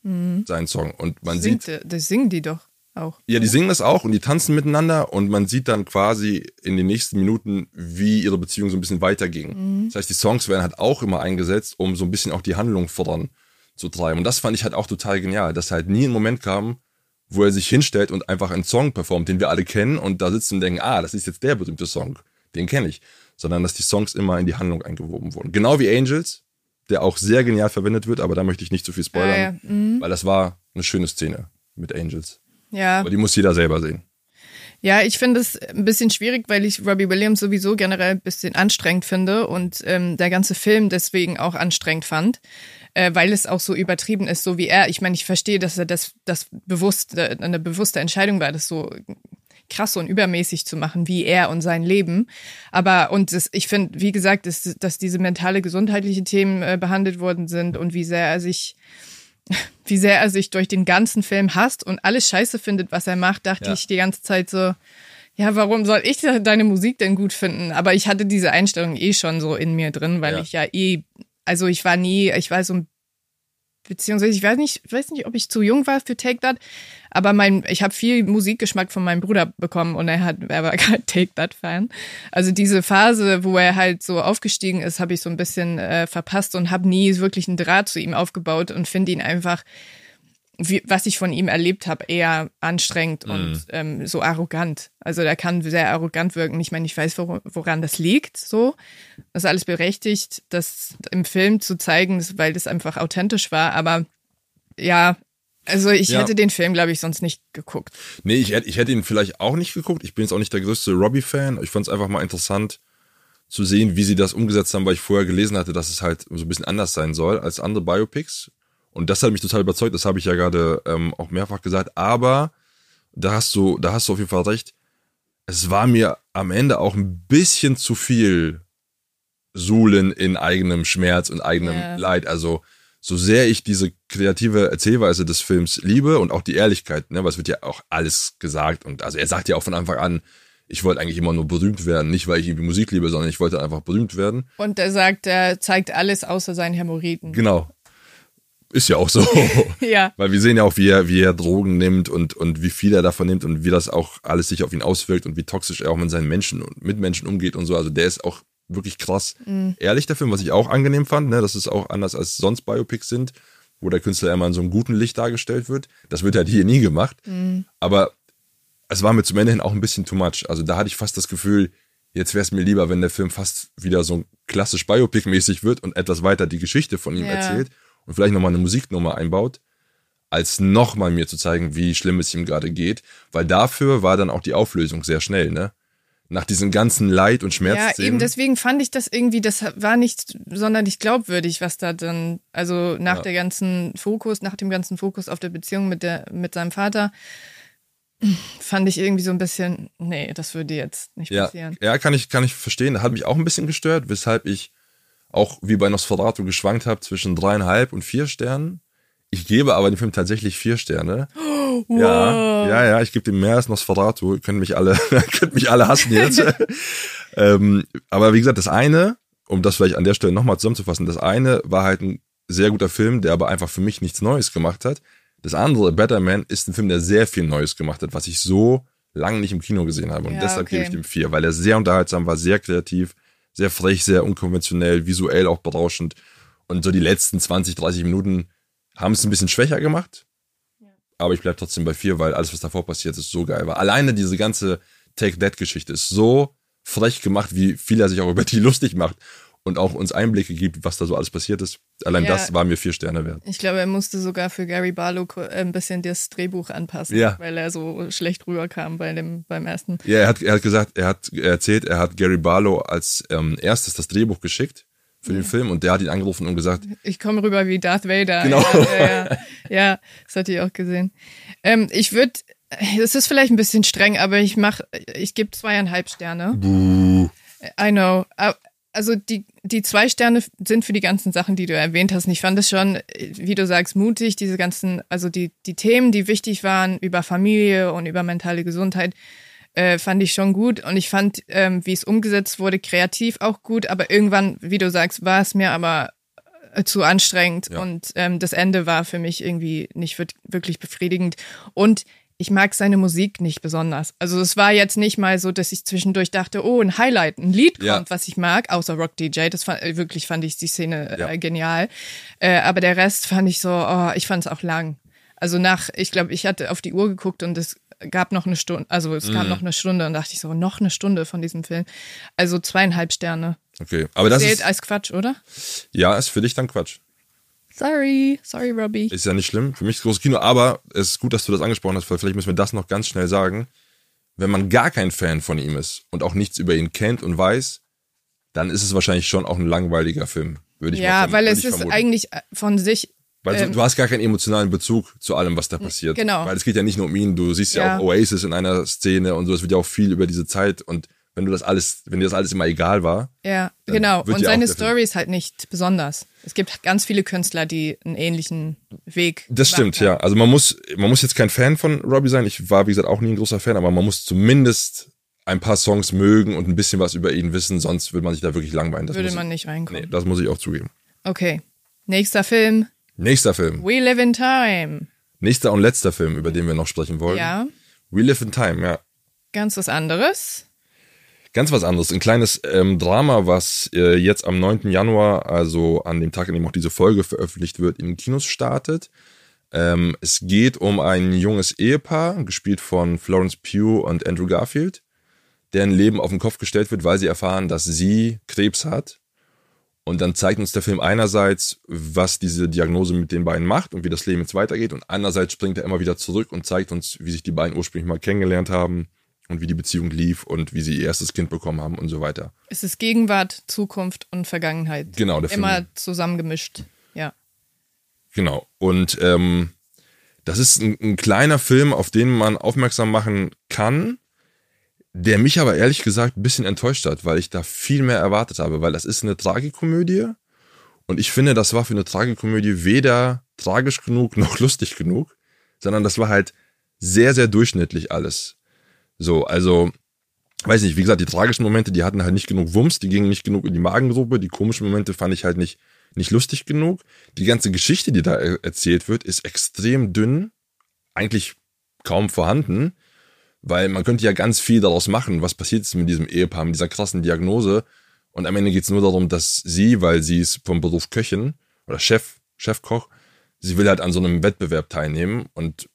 mhm. sein Song. Und man Singt, sieht. Das singen die doch auch. Ja, die singen das auch und die tanzen miteinander und man sieht dann quasi in den nächsten Minuten, wie ihre Beziehung so ein bisschen weiterging. Mhm. Das heißt, die Songs werden halt auch immer eingesetzt, um so ein bisschen auch die Handlung voran zu treiben. Und das fand ich halt auch total genial, dass halt nie ein Moment kam, wo er sich hinstellt und einfach einen Song performt, den wir alle kennen und da sitzen und denken, ah, das ist jetzt der berühmte Song, den kenne ich. Sondern dass die Songs immer in die Handlung eingewoben wurden. Genau wie Angels, der auch sehr genial verwendet wird, aber da möchte ich nicht zu viel spoilern, ah, ja. mhm. weil das war eine schöne Szene mit Angels. Ja. Aber die muss jeder selber sehen. Ja, ich finde es ein bisschen schwierig, weil ich Robbie Williams sowieso generell ein bisschen anstrengend finde und ähm, der ganze Film deswegen auch anstrengend fand, äh, weil es auch so übertrieben ist, so wie er. Ich meine, ich verstehe, dass er das, das bewusst, eine bewusste Entscheidung war, das so krass und übermäßig zu machen, wie er und sein Leben. Aber, und das, ich finde, wie gesagt, dass, dass diese mentale, gesundheitliche Themen äh, behandelt worden sind und wie sehr er sich wie sehr er sich durch den ganzen Film hasst und alles scheiße findet, was er macht, dachte ja. ich die ganze Zeit so, ja, warum soll ich deine Musik denn gut finden? Aber ich hatte diese Einstellung eh schon so in mir drin, weil ja. ich ja eh, also ich war nie, ich war so ein beziehungsweise ich weiß nicht, weiß nicht, ob ich zu jung war für Take That, aber mein, ich habe viel Musikgeschmack von meinem Bruder bekommen und er hat, er war kein Take That Fan. Also diese Phase, wo er halt so aufgestiegen ist, habe ich so ein bisschen äh, verpasst und habe nie wirklich einen Draht zu ihm aufgebaut und finde ihn einfach, wie, was ich von ihm erlebt habe, eher anstrengend mm. und ähm, so arrogant. Also der kann sehr arrogant wirken. Ich meine, ich weiß, wor- woran das liegt. So, das ist alles berechtigt, das im Film zu zeigen, weil das einfach authentisch war. Aber ja, also ich ja. hätte den Film, glaube ich, sonst nicht geguckt. Nee, ich hätte, ich hätte ihn vielleicht auch nicht geguckt. Ich bin jetzt auch nicht der größte Robbie-Fan. Ich fand es einfach mal interessant zu sehen, wie sie das umgesetzt haben, weil ich vorher gelesen hatte, dass es halt so ein bisschen anders sein soll als andere Biopics. Und das hat mich total überzeugt, das habe ich ja gerade ähm, auch mehrfach gesagt, aber da hast du, da hast du auf jeden Fall recht, es war mir am Ende auch ein bisschen zu viel Suhlen in eigenem Schmerz und eigenem yeah. Leid, also so sehr ich diese kreative Erzählweise des Films liebe und auch die Ehrlichkeit, ne, weil es wird ja auch alles gesagt und also er sagt ja auch von Anfang an, ich wollte eigentlich immer nur berühmt werden, nicht weil ich irgendwie Musik liebe, sondern ich wollte einfach berühmt werden. Und er sagt, er zeigt alles außer seinen Hämorrhoiden. Genau. Ist ja auch so. ja. Weil wir sehen ja auch, wie er, wie er Drogen nimmt und, und wie viel er davon nimmt und wie das auch alles sich auf ihn auswirkt und wie toxisch er auch mit seinen Menschen und Mitmenschen umgeht und so. Also der ist auch wirklich krass mhm. ehrlich, der Film, was ich auch angenehm fand, ne, dass es auch anders als sonst Biopics sind, wo der Künstler immer in so einem guten Licht dargestellt wird. Das wird halt hier nie gemacht. Mhm. Aber es war mir zum Ende hin auch ein bisschen too much. Also da hatte ich fast das Gefühl, jetzt wäre es mir lieber, wenn der Film fast wieder so klassisch Biopic-mäßig wird und etwas weiter die Geschichte von ihm ja. erzählt. Und vielleicht nochmal eine Musiknummer einbaut, als nochmal mir zu zeigen, wie schlimm es ihm gerade geht. Weil dafür war dann auch die Auflösung sehr schnell, ne? Nach diesem ganzen Leid und Schmerz. Ja, eben deswegen fand ich das irgendwie, das war nicht sonderlich glaubwürdig, was da dann, also nach ja. der ganzen Fokus, nach dem ganzen Fokus auf der Beziehung mit der, mit seinem Vater, fand ich irgendwie so ein bisschen, nee, das würde jetzt nicht passieren. Ja, ja kann ich, kann ich verstehen. Hat mich auch ein bisschen gestört, weshalb ich auch wie bei Nosferatu geschwankt habe zwischen dreieinhalb und vier Sternen. Ich gebe aber dem Film tatsächlich vier Sterne. Wow. Ja, ja, ja, ich gebe dem mehr als Nosferatu. Ihr könnt mich alle, könnt mich alle hassen jetzt. ähm, aber wie gesagt, das eine, um das vielleicht an der Stelle nochmal zusammenzufassen, das eine war halt ein sehr guter Film, der aber einfach für mich nichts Neues gemacht hat. Das andere, Better Man, ist ein Film, der sehr viel Neues gemacht hat, was ich so lange nicht im Kino gesehen habe. Und ja, deshalb okay. gebe ich dem vier, weil er sehr unterhaltsam war, sehr kreativ, sehr frech, sehr unkonventionell, visuell auch berauschend. Und so die letzten zwanzig, dreißig Minuten haben es ein bisschen schwächer gemacht. Ja. Aber ich bleibe trotzdem bei vier, weil alles, was davor passiert, ist so geil. Weil alleine diese ganze Take-That-Geschichte ist so frech gemacht, wie viel er sich auch über die lustig macht und auch uns Einblicke gibt, was da so alles passiert ist. Allein ja. das war mir vier Sterne wert. Ich glaube, er musste sogar für Gary Barlow ein bisschen das Drehbuch anpassen, ja. weil er so schlecht rüberkam bei dem, beim ersten. Ja, er hat, er hat gesagt, er hat erzählt, er hat Gary Barlow als ähm, erstes das Drehbuch geschickt für ja. den Film und der hat ihn angerufen und gesagt, ich komme rüber wie Darth Vader. Genau. Ja, ja, ja. ja das hatte ich auch gesehen. Ähm, ich würde, das ist vielleicht ein bisschen streng, aber ich mach, ich gebe zweieinhalb Sterne. Buh. I know. Also die, die zwei Sterne sind für die ganzen Sachen, die du erwähnt hast. Und ich fand es schon, wie du sagst, mutig, diese ganzen, also die, die Themen, die wichtig waren über Familie und über mentale Gesundheit, äh, fand ich schon gut. Und ich fand, ähm, wie es umgesetzt wurde, kreativ auch gut. Aber irgendwann, wie du sagst, war es mir aber zu anstrengend Ja. und ähm, das Ende war für mich irgendwie nicht wir- wirklich befriedigend und ich mag seine Musik nicht besonders. Also es war jetzt nicht mal so, dass ich zwischendurch dachte, oh, ein Highlight, ein Lied kommt, Ja. was ich mag, außer Rock D J. Das fand, wirklich fand ich die Szene Ja. äh, genial. Äh, aber der Rest fand ich so, oh, ich fand es auch lang. Also nach, ich glaube, ich hatte auf die Uhr geguckt und es gab noch eine Stunde, also es kam Mhm. noch eine Stunde und dachte ich so, noch eine Stunde von diesem Film. Also zweieinhalb Sterne. Okay, aber das Zählt ist, als Quatsch, oder? ja, ist für dich dann Quatsch. Sorry, sorry, Robbie. Ist ja nicht schlimm. Für mich ist großes Kino, aber es ist gut, dass du das angesprochen hast, weil vielleicht müssen wir das noch ganz schnell sagen. Wenn man gar kein Fan von ihm ist und auch nichts über ihn kennt und weiß, dann ist es wahrscheinlich schon auch ein langweiliger Film, würde ich mal Ja, verm- weil würde es ich ist vermuten. eigentlich von sich. Weil ähm, du, du hast gar keinen emotionalen Bezug zu allem, was da passiert. genau. Weil es geht ja nicht nur um ihn, du siehst ja, Ja. auch Oasis in einer Szene und so, es wird ja auch viel über diese Zeit und wenn du das alles, wenn dir das alles immer egal war, Ja, Dann genau. wird Und ja auch seine der Film- Story ist halt nicht besonders. Es gibt ganz viele Künstler, die einen ähnlichen Weg das gemacht stimmt, ja. Also man muss, man muss jetzt kein Fan von Robbie sein. Ich war, wie gesagt, auch nie ein großer Fan, aber man muss zumindest ein paar Songs mögen und ein bisschen was über ihn wissen, sonst würde man sich da wirklich langweilen. Das Würde muss man ich, nicht reinkommen. Nee, das muss ich auch zugeben. Okay. Nächster Film. Nächster Film. We Live in Time. Nächster und letzter Film, über den wir noch sprechen wollen. Ja. We Live in Time, ja. Ganz was anderes. Ganz was anderes. Ein kleines ähm, Drama, was äh, jetzt am neunten Januar, also an dem Tag, an dem auch diese Folge veröffentlicht wird, in den Kinos startet. Ähm, es geht um ein junges Ehepaar, gespielt von Florence Pugh und Andrew Garfield, deren Leben auf den Kopf gestellt wird, weil sie erfahren, dass sie Krebs hat. Und dann zeigt uns der Film einerseits, was diese Diagnose mit den beiden macht und wie das Leben jetzt weitergeht. Und andererseits springt er immer wieder zurück und zeigt uns, wie sich die beiden ursprünglich mal kennengelernt haben und wie die Beziehung lief und wie sie ihr erstes Kind bekommen haben und so weiter. Es ist Gegenwart, Zukunft und Vergangenheit. Genau, der Film. Immer zusammengemischt. Ja. Genau. Und ähm, das ist ein, ein kleiner Film, auf den man aufmerksam machen kann, der mich aber ehrlich gesagt ein bisschen enttäuscht hat, weil ich da viel mehr erwartet habe, weil das ist eine Tragikomödie und ich finde, das war für eine Tragikomödie weder tragisch genug noch lustig genug, sondern das war halt sehr, sehr durchschnittlich alles. So, also, weiß nicht, wie gesagt, die tragischen Momente, die hatten halt nicht genug Wumms, die gingen nicht genug in die Magengrube, die komischen Momente fand ich halt nicht, nicht lustig genug. Die ganze Geschichte, die da er- erzählt wird, ist extrem dünn, eigentlich kaum vorhanden, weil man könnte ja ganz viel daraus machen, was passiert jetzt mit diesem Ehepaar, mit dieser krassen Diagnose und am Ende geht es nur darum, dass sie, weil sie ist vom Beruf Köchin oder Chef, Chefkoch, sie will halt an so einem Wettbewerb teilnehmen und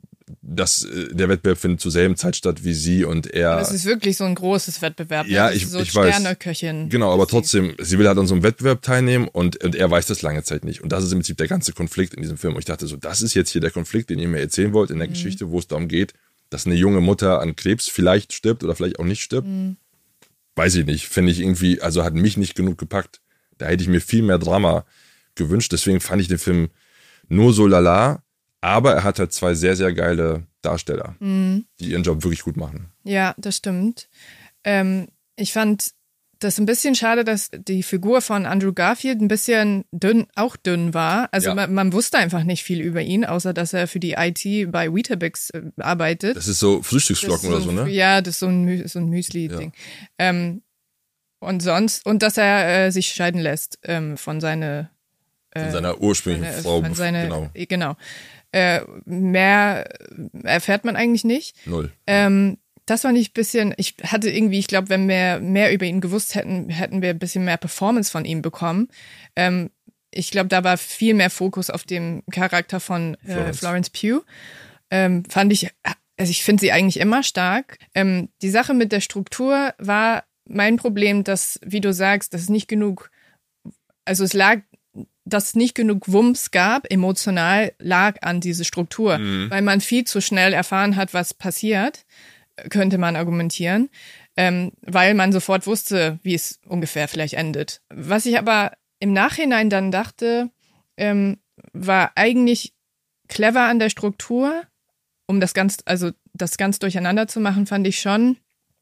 das, äh, der Wettbewerb findet zur selben Zeit statt wie sie und er. Das ist wirklich so ein großes Wettbewerb. ne? Ja, Das ich, ist so ich weiß. Sterneköchin. Genau, aber ist sie. trotzdem, sie will halt an so einem Wettbewerb teilnehmen und, und er weiß das lange Zeit nicht. Und das ist im Prinzip der ganze Konflikt in diesem Film. Und ich dachte so, das ist jetzt hier der Konflikt, den ihr mir erzählen wollt in der Mhm. Geschichte, wo es darum geht, dass eine junge Mutter an Krebs vielleicht stirbt oder vielleicht auch nicht stirbt. Mhm. Weiß ich nicht. Finde ich irgendwie, also hat mich nicht genug gepackt. Da hätte ich mir viel mehr Drama gewünscht. Deswegen fand ich den Film nur so lala. Aber er hat halt zwei sehr, sehr geile Darsteller, Mhm. die ihren Job wirklich gut machen. Ja, das stimmt. Ähm, ich fand das ein bisschen schade, dass die Figur von Andrew Garfield ein bisschen dünn, auch dünn war. Also Ja. man, man wusste einfach nicht viel über ihn, außer dass er für die I T bei Weetabix äh, arbeitet. Das ist so Das Frühstücksflocken ist oder so, ne? Ja, das ist so ein, Mü so ein Müsli-Ding. Ähm, und sonst, und dass er äh, sich scheiden lässt ähm, von seiner Von seiner ursprünglichen seine, Frau. von seine, genau, genau. Äh, mehr erfährt man eigentlich nicht. null. Ähm, das fand ich ein bisschen, ich hatte irgendwie, ich glaube, wenn wir mehr über ihn gewusst hätten, hätten wir ein bisschen mehr Performance von ihm bekommen. Ähm, ich glaube, da war viel mehr Fokus auf dem Charakter von äh, Florence. Florence Pugh. Ähm, fand ich, also ich finde sie eigentlich immer stark. Ähm, die Sache mit der Struktur war mein Problem, dass, wie du sagst, dass es nicht genug, also es lag, dass es nicht genug Wumms gab, emotional, lag an diese Struktur, Mhm. weil man viel zu schnell erfahren hat, was passiert, könnte man argumentieren, ähm, weil man sofort wusste, wie es ungefähr vielleicht endet. Was ich aber im Nachhinein dann dachte, ähm, war eigentlich clever an der Struktur, um das ganz, also das ganz durcheinander zu machen, fand ich schon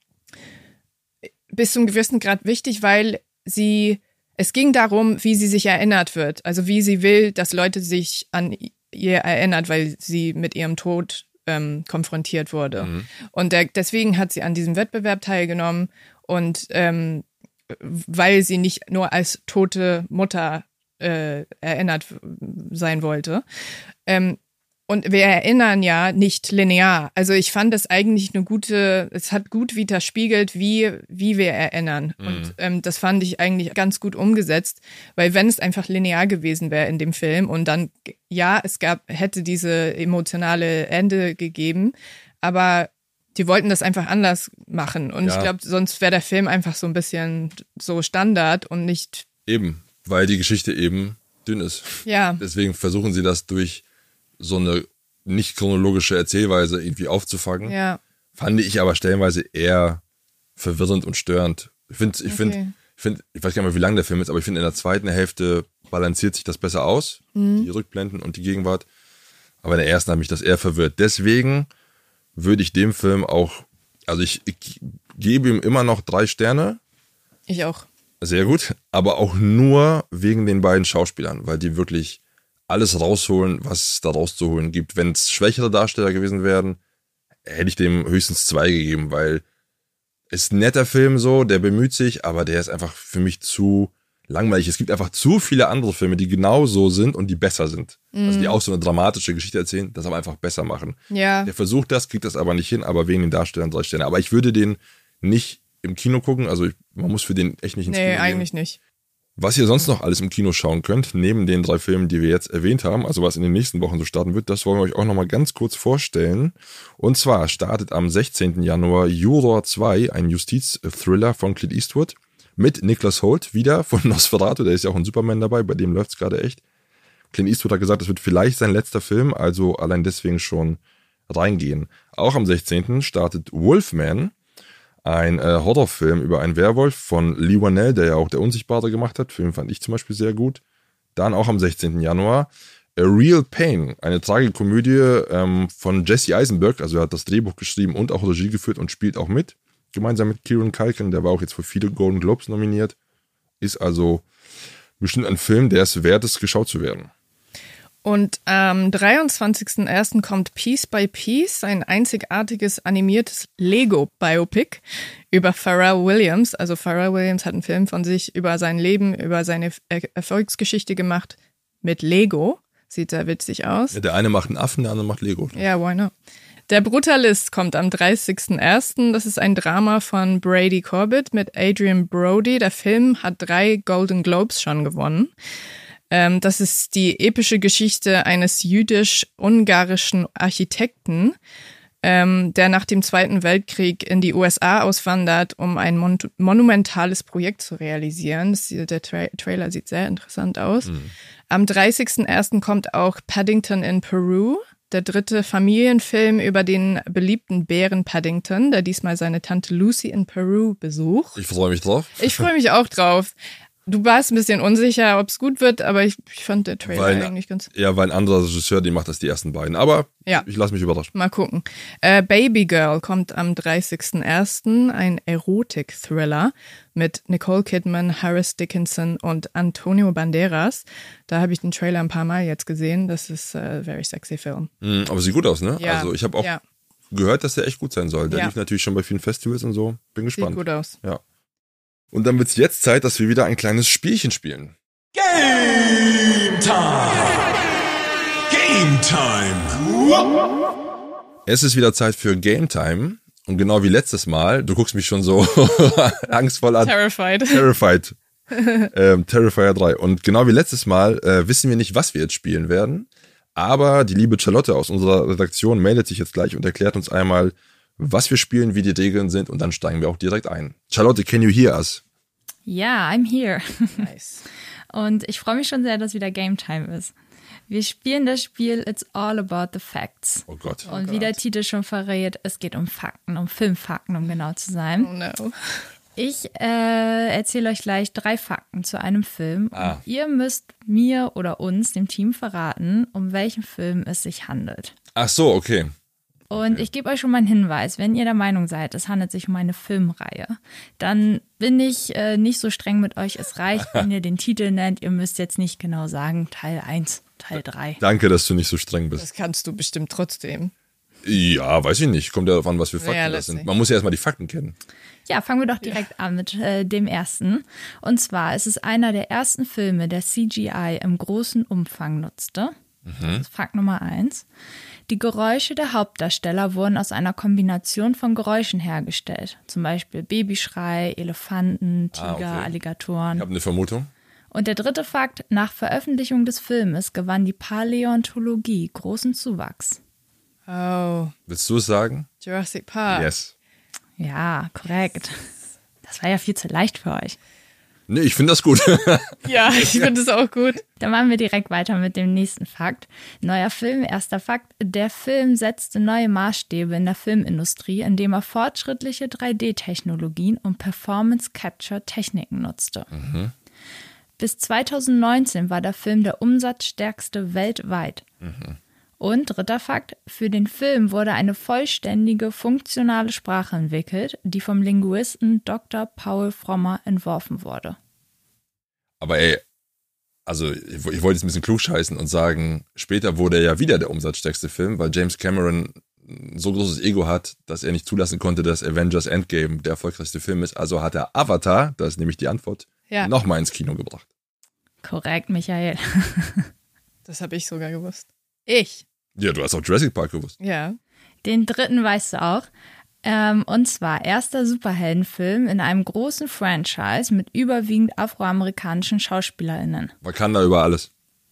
bis zum gewissen Grad wichtig, weil sie, es ging darum, wie sie sich erinnert wird, also wie sie will, dass Leute sich an ihr erinnert, weil sie mit ihrem Tod ähm, konfrontiert wurde. Mhm. Und der, deswegen hat sie an diesem Wettbewerb teilgenommen und ähm, weil sie nicht nur als tote Mutter äh, erinnert sein wollte. Ähm, Und wir erinnern ja nicht linear. Also ich fand es eigentlich eine gute, es hat gut widerspiegelt, wie, wie wir erinnern. Mhm. Und ähm, das fand ich eigentlich ganz gut umgesetzt, weil wenn es einfach linear gewesen wäre in dem Film und dann, ja, es gab, hätte diese emotionale Ende gegeben, aber die wollten das einfach anders machen. Und ja. ich glaube, sonst wäre der Film einfach so ein bisschen so Standard und nicht... Eben, weil die Geschichte eben dünn ist. Ja. Deswegen versuchen sie das durch so eine nicht chronologische Erzählweise irgendwie aufzufangen. Ja. Fand ich aber stellenweise eher verwirrend und störend. Ich finde, ich Okay. finde, ich finde, ich weiß gar nicht mehr, wie lang der Film ist, aber ich finde, in der zweiten Hälfte balanciert sich das besser aus. Mhm. Die Rückblenden und die Gegenwart. Aber in der ersten hat mich das eher verwirrt. Deswegen würde ich dem Film auch, also ich, ich gebe ihm immer noch drei Sterne. Ich auch. Sehr gut. Aber auch nur wegen den beiden Schauspielern, weil die wirklich alles rausholen, was es da rauszuholen gibt. Wenn es schwächere Darsteller gewesen wären, hätte ich dem höchstens zwei gegeben, weil es ein netter Film so, der bemüht sich, aber der ist einfach für mich zu langweilig. Es gibt einfach zu viele andere Filme, die genau so sind und die besser sind. Mhm. Also die auch so eine dramatische Geschichte erzählen, das aber einfach besser machen. Ja. Der versucht das, kriegt das aber nicht hin, aber wegen den Darstellern drei Sterne. Aber ich würde den nicht im Kino gucken, also ich, man muss für den echt nicht ins nee, Kino gehen. Nee, eigentlich nicht. Was ihr sonst noch alles im Kino schauen könnt, neben den drei Filmen, die wir jetzt erwähnt haben, also was in den nächsten Wochen so starten wird, das wollen wir euch auch nochmal ganz kurz vorstellen. Und zwar startet am sechzehnten Januar Juror zwei, ein Justiz-Thriller von Clint Eastwood, mit Nicholas Hoult, wieder von Nosferatu, der ist ja auch in Superman dabei, bei dem läuft's gerade echt. Clint Eastwood hat gesagt, das wird vielleicht sein letzter Film, also allein deswegen schon reingehen. Auch am sechzehnten startet Wolfman, ein äh, Horrorfilm über einen Werwolf von Lee Whannell, der ja auch Der Unsichtbare gemacht hat. Film fand ich zum Beispiel sehr gut. Dann auch am sechzehnten Januar A Real Pain, eine Tragikomödie ähm, von Jesse Eisenberg. Also er hat das Drehbuch geschrieben und auch Regie geführt und spielt auch mit. Gemeinsam mit Kieran Culkin, der war auch jetzt für viele Golden Globes nominiert. Ist also bestimmt ein Film, der es wert ist, geschaut zu werden. Und am dreiundzwanzigsten ersten kommt Piece by Piece, ein einzigartiges animiertes Lego-Biopic über Pharrell Williams. Also Pharrell Williams hat einen Film von sich über sein Leben, über seine er- Erfolgsgeschichte gemacht mit Lego. Sieht sehr witzig aus. Ja, der eine macht einen Affen, der andere macht Lego. Ja, why not? Der Brutalist kommt am dreißigsten ersten Das ist ein Drama von Brady Corbett mit Adrian Brody. Der Film hat drei Golden Globes schon gewonnen. Das ist die epische Geschichte eines jüdisch-ungarischen Architekten, der nach dem Zweiten Weltkrieg in die U S A auswandert, um ein mon- monumentales Projekt zu realisieren. Das, der Tra- Trailer sieht sehr interessant aus. Mhm. Am dreißigsten ersten kommt auch Paddington in Peru, der dritte Familienfilm über den beliebten Bären Paddington, der diesmal seine Tante Lucy in Peru besucht. Ich freue mich drauf. Ich freue mich auch drauf. Du warst ein bisschen unsicher, ob es gut wird, aber ich, ich fand der Trailer weil, eigentlich ganz... Ja, weil ein anderer Regisseur, die macht das die ersten beiden. Aber ja. ich lasse mich überraschen. Mal gucken. Äh, Baby Girl kommt am dreißigsten ersten Ein Erotik-Thriller mit Nicole Kidman, Harris Dickinson und Antonio Banderas. Da habe ich den Trailer ein paar Mal jetzt gesehen. Das ist ein äh, very sexy Film. Mm, aber sieht gut aus, ne? Ja. Also ich habe auch ja. gehört, dass der echt gut sein soll. Der ja. lief natürlich schon bei vielen Festivals und so. Bin gespannt. Sieht gut aus. Ja. Und dann wird's jetzt Zeit, dass wir wieder ein kleines Spielchen spielen. Game Time! Game Time! Es ist wieder Zeit für Game Time. Und genau wie letztes Mal, du guckst mich schon so angstvoll an. Terrified. Terrified. ähm, Terrifier drei. Und genau wie letztes Mal äh, wissen wir nicht, was wir jetzt spielen werden. Aber die liebe Charlotte aus unserer Redaktion meldet sich jetzt gleich und erklärt uns einmal, was wir spielen, wie die Regeln sind, und dann steigen wir auch direkt ein. Charlotte, can you hear us? Ja, I'm here. Nice. Und ich freue mich schon sehr, dass wieder Game Time ist. Wir spielen das Spiel It's All About the Facts. Oh Gott. Und oh wie Gott. der Titel schon verrät, es geht um Fakten, um Filmfakten, um genau zu sein. Oh no. Ich äh, erzähle euch gleich drei Fakten zu einem Film. Ah. Und ihr müsst mir oder uns, dem Team, verraten, um welchen Film es sich handelt. Ach so, okay. Und ich gebe euch schon mal einen Hinweis, wenn ihr der Meinung seid, es handelt sich um eine Filmreihe, dann bin ich äh, nicht so streng mit euch. Es reicht, wenn ihr den Titel nennt. Ihr müsst jetzt nicht genau sagen, Teil eins, Teil drei. Danke, dass du nicht so streng bist. Das kannst du bestimmt trotzdem. Ja, weiß ich nicht. Kommt ja darauf an, was für Fakten Ja, das sind. letztlich. Man muss ja erstmal die Fakten kennen. Ja, fangen wir doch direkt an mit äh, dem ersten. Und zwar ist es einer der ersten Filme, der C G I im großen Umfang nutzte. Das ist Fakt Nummer eins. Die Geräusche der Hauptdarsteller wurden aus einer Kombination von Geräuschen hergestellt. Zum Beispiel Babyschrei, Elefanten, Tiger, Ah, okay. Alligatoren. Ich habe eine Vermutung. Und der dritte Fakt, nach Veröffentlichung des Filmes gewann die Paläontologie großen Zuwachs. Oh, Willst du es sagen? Jurassic Park. Yes. Ja, korrekt. Das war ja viel zu leicht für euch. Nee, ich finde das gut. Ja, ich finde es auch gut. Dann machen wir direkt weiter mit dem nächsten Fakt. Neuer Film, erster Fakt. Der Film setzte neue Maßstäbe in der Filmindustrie, indem er fortschrittliche drei D-Technologien und Performance-Capture-Techniken nutzte. Mhm. Bis zweitausendneunzehn war der Film der umsatzstärkste weltweit. Mhm. Und dritter Fakt, für den Film wurde eine vollständige, funktionale Sprache entwickelt, die vom Linguisten Doktor Paul Frommer entworfen wurde. Aber ey, also ich, ich wollte jetzt ein bisschen klugscheißen und sagen, später wurde er ja wieder der umsatzstärkste Film, weil James Cameron so großes Ego hat, dass er nicht zulassen konnte, dass Avengers Endgame der erfolgreichste Film ist. Also hat er Avatar, das ist nämlich die Antwort, Ja, nochmal ins Kino gebracht. Korrekt, Michael. das habe ich sogar gewusst. Ich. Ja, du hast auch Jurassic Park gewusst. Ja. Den dritten weißt du auch. Ähm, und zwar erster Superheldenfilm in einem großen Franchise mit überwiegend afroamerikanischen SchauspielerInnen. Wakanda über alles.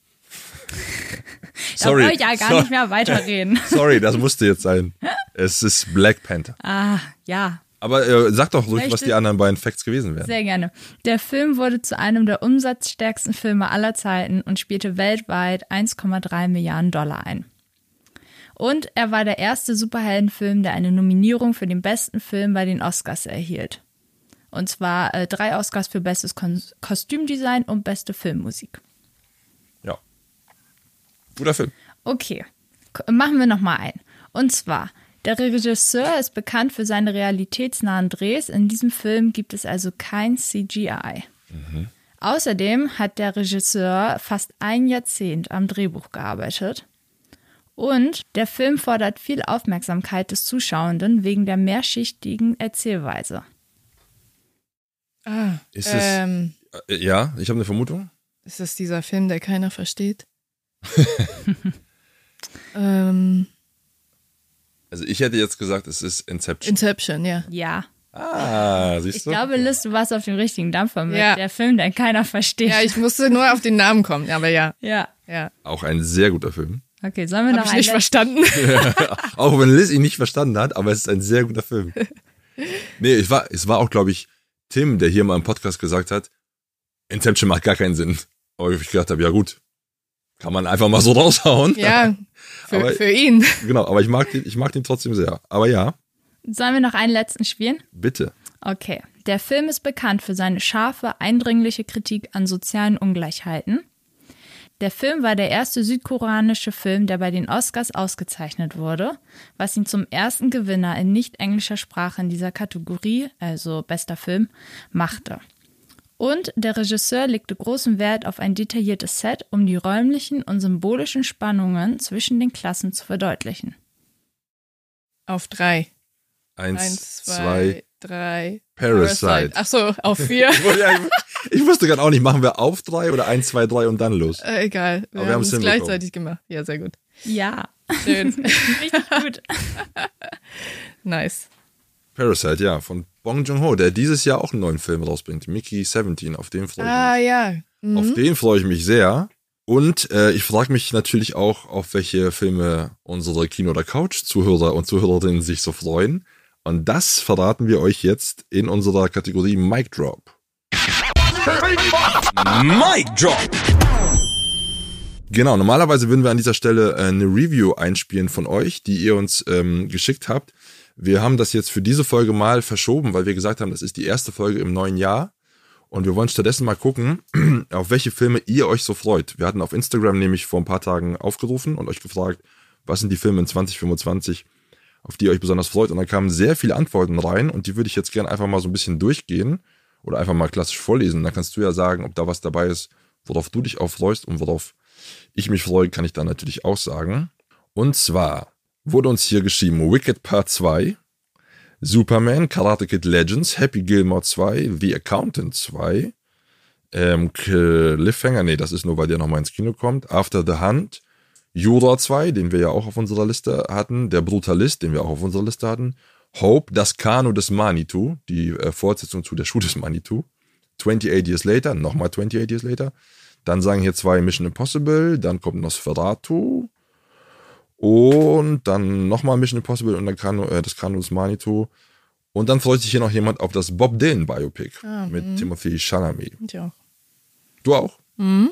Da wollte ich ja gar sorry. nicht mehr weiterreden. Sorry, das musste jetzt sein. Es ist Black Panther. Ah, ja, Aber äh, sag doch ruhig, was Möchte- die anderen beiden Facts gewesen wären. sehr gerne. Der Film wurde zu einem der umsatzstärksten Filme aller Zeiten und spielte weltweit eins Komma drei Milliarden Dollar ein. Und er war der erste Superheldenfilm, der eine Nominierung für den besten Film bei den Oscars erhielt. Und zwar äh, drei Oscars für bestes Kon- Kostümdesign und beste Filmmusik. Ja. Guter Film. Okay, K- machen wir nochmal ein. Und zwar, der Regisseur ist bekannt für seine realitätsnahen Drehs. In diesem Film gibt es also kein C G I. Mhm. Außerdem hat der Regisseur fast ein Jahrzehnt am Drehbuch gearbeitet. Und der Film fordert viel Aufmerksamkeit des Zuschauenden wegen der mehrschichtigen Erzählweise. Ah, Ist es- ähm, Äh, ja, ich habe eine Vermutung. ist das dieser Film, der keiner versteht? ähm, Also ich hätte jetzt gesagt, es ist Inception. Inception, ja. Ja, ah, siehst ich du? glaube, Liz, du warst auf dem richtigen Dampfer mit Ja. der Film, den keiner versteht. Ja, ich musste nur auf den Namen kommen, aber ja. ja. Ja. Auch ein sehr guter Film. Okay, sollen wir Hab noch ich einen nicht verstanden. Auch wenn Liz ihn nicht verstanden hat, aber es ist ein sehr guter Film. Nee, es war, es war auch, glaube ich, Tim, der hier mal im Podcast gesagt hat, Inception macht gar keinen Sinn. Aber ich gedacht habe, ja gut, kann man einfach mal so raushauen. Ja, für, Aber- für ihn. Genau, aber ich mag den, ich mag den trotzdem sehr. Aber ja, Sollen wir noch einen letzten spielen? bitte. Okay. Der Film ist bekannt für seine scharfe, eindringliche Kritik an sozialen Ungleichheiten. Der Film war der erste südkoreanische Film, der bei den Oscars ausgezeichnet wurde, was ihn zum ersten Gewinner in nicht englischer Sprache in dieser Kategorie, also bester Film, machte. Und der Regisseur legte großen Wert auf ein detailliertes Set, um die räumlichen und symbolischen Spannungen zwischen den Klassen zu verdeutlichen. Auf drei. Eins, Eins, zwei, zwei, drei. Parasite. Ach so, auf vier. Ich wollte ja- Ich wusste gerade auch nicht, machen wir auf drei oder eins, zwei, drei und dann los. äh, egal. Wir Aber wir haben haben's es hinbekommen. gleichzeitig gemacht. Ja, sehr gut. Ja, Schön. richtig gut. Nice. Parasite, ja, von Bong Joon-ho, der dieses Jahr auch einen neuen Film rausbringt. Mickey siebzehn, auf den freue ich Ah, mich. ja. Mhm. Auf den freue ich mich sehr. Und äh, ich frage mich natürlich auch, auf welche Filme unsere Kino- oder Couch-Zuhörer und Zuhörerinnen sich so freuen. Und das verraten wir euch jetzt in unserer Kategorie Mic Drop. Mic Drop. Genau, normalerweise würden wir an dieser Stelle äh, eine Review einspielen von euch, die ihr uns ähm, geschickt habt. Wir haben das jetzt für diese Folge mal verschoben, weil wir gesagt haben, das ist die erste Folge im neuen Jahr. Und wir wollen stattdessen mal gucken, auf welche Filme ihr euch so freut. Wir hatten auf Instagram nämlich vor ein paar Tagen aufgerufen und euch gefragt, was sind die Filme in zwanzig fünfundzwanzig, auf die ihr euch besonders freut. Und da kamen sehr viele Antworten rein und die würde ich jetzt gerne einfach mal so ein bisschen durchgehen oder einfach mal klassisch vorlesen. Dann kannst du ja sagen, ob da was dabei ist, worauf du dich auch freust und worauf ich mich freue, kann ich dann natürlich auch sagen. Und zwar wurde uns hier geschrieben Wicked Part zwei, Superman, Karate Kid Legends, Happy Gilmore zwei, The Accountant zwei, ähm, Cliffhanger, nee, das ist nur, weil der nochmal ins Kino kommt, After the Hunt, Jura zwei, den wir ja auch auf unserer Liste hatten, Der Brutalist, den wir auch auf unserer Liste hatten, Hope, das Kanu des Manitou, die äh, Fortsetzung zu Der Schuh des Manitou, twenty-eight Years Later, nochmal twenty-eight Years Later, dann sagen hier zwei Mission Impossible, dann kommt Nosferatu und dann nochmal Mission Impossible und dann Kanu, äh, das Kanu des Manitou. Und dann freut sich hier noch jemand auf das Bob Dylan Biopic ah, mit mh. Timothy Chalamet. Ja. Du auch? Mhm.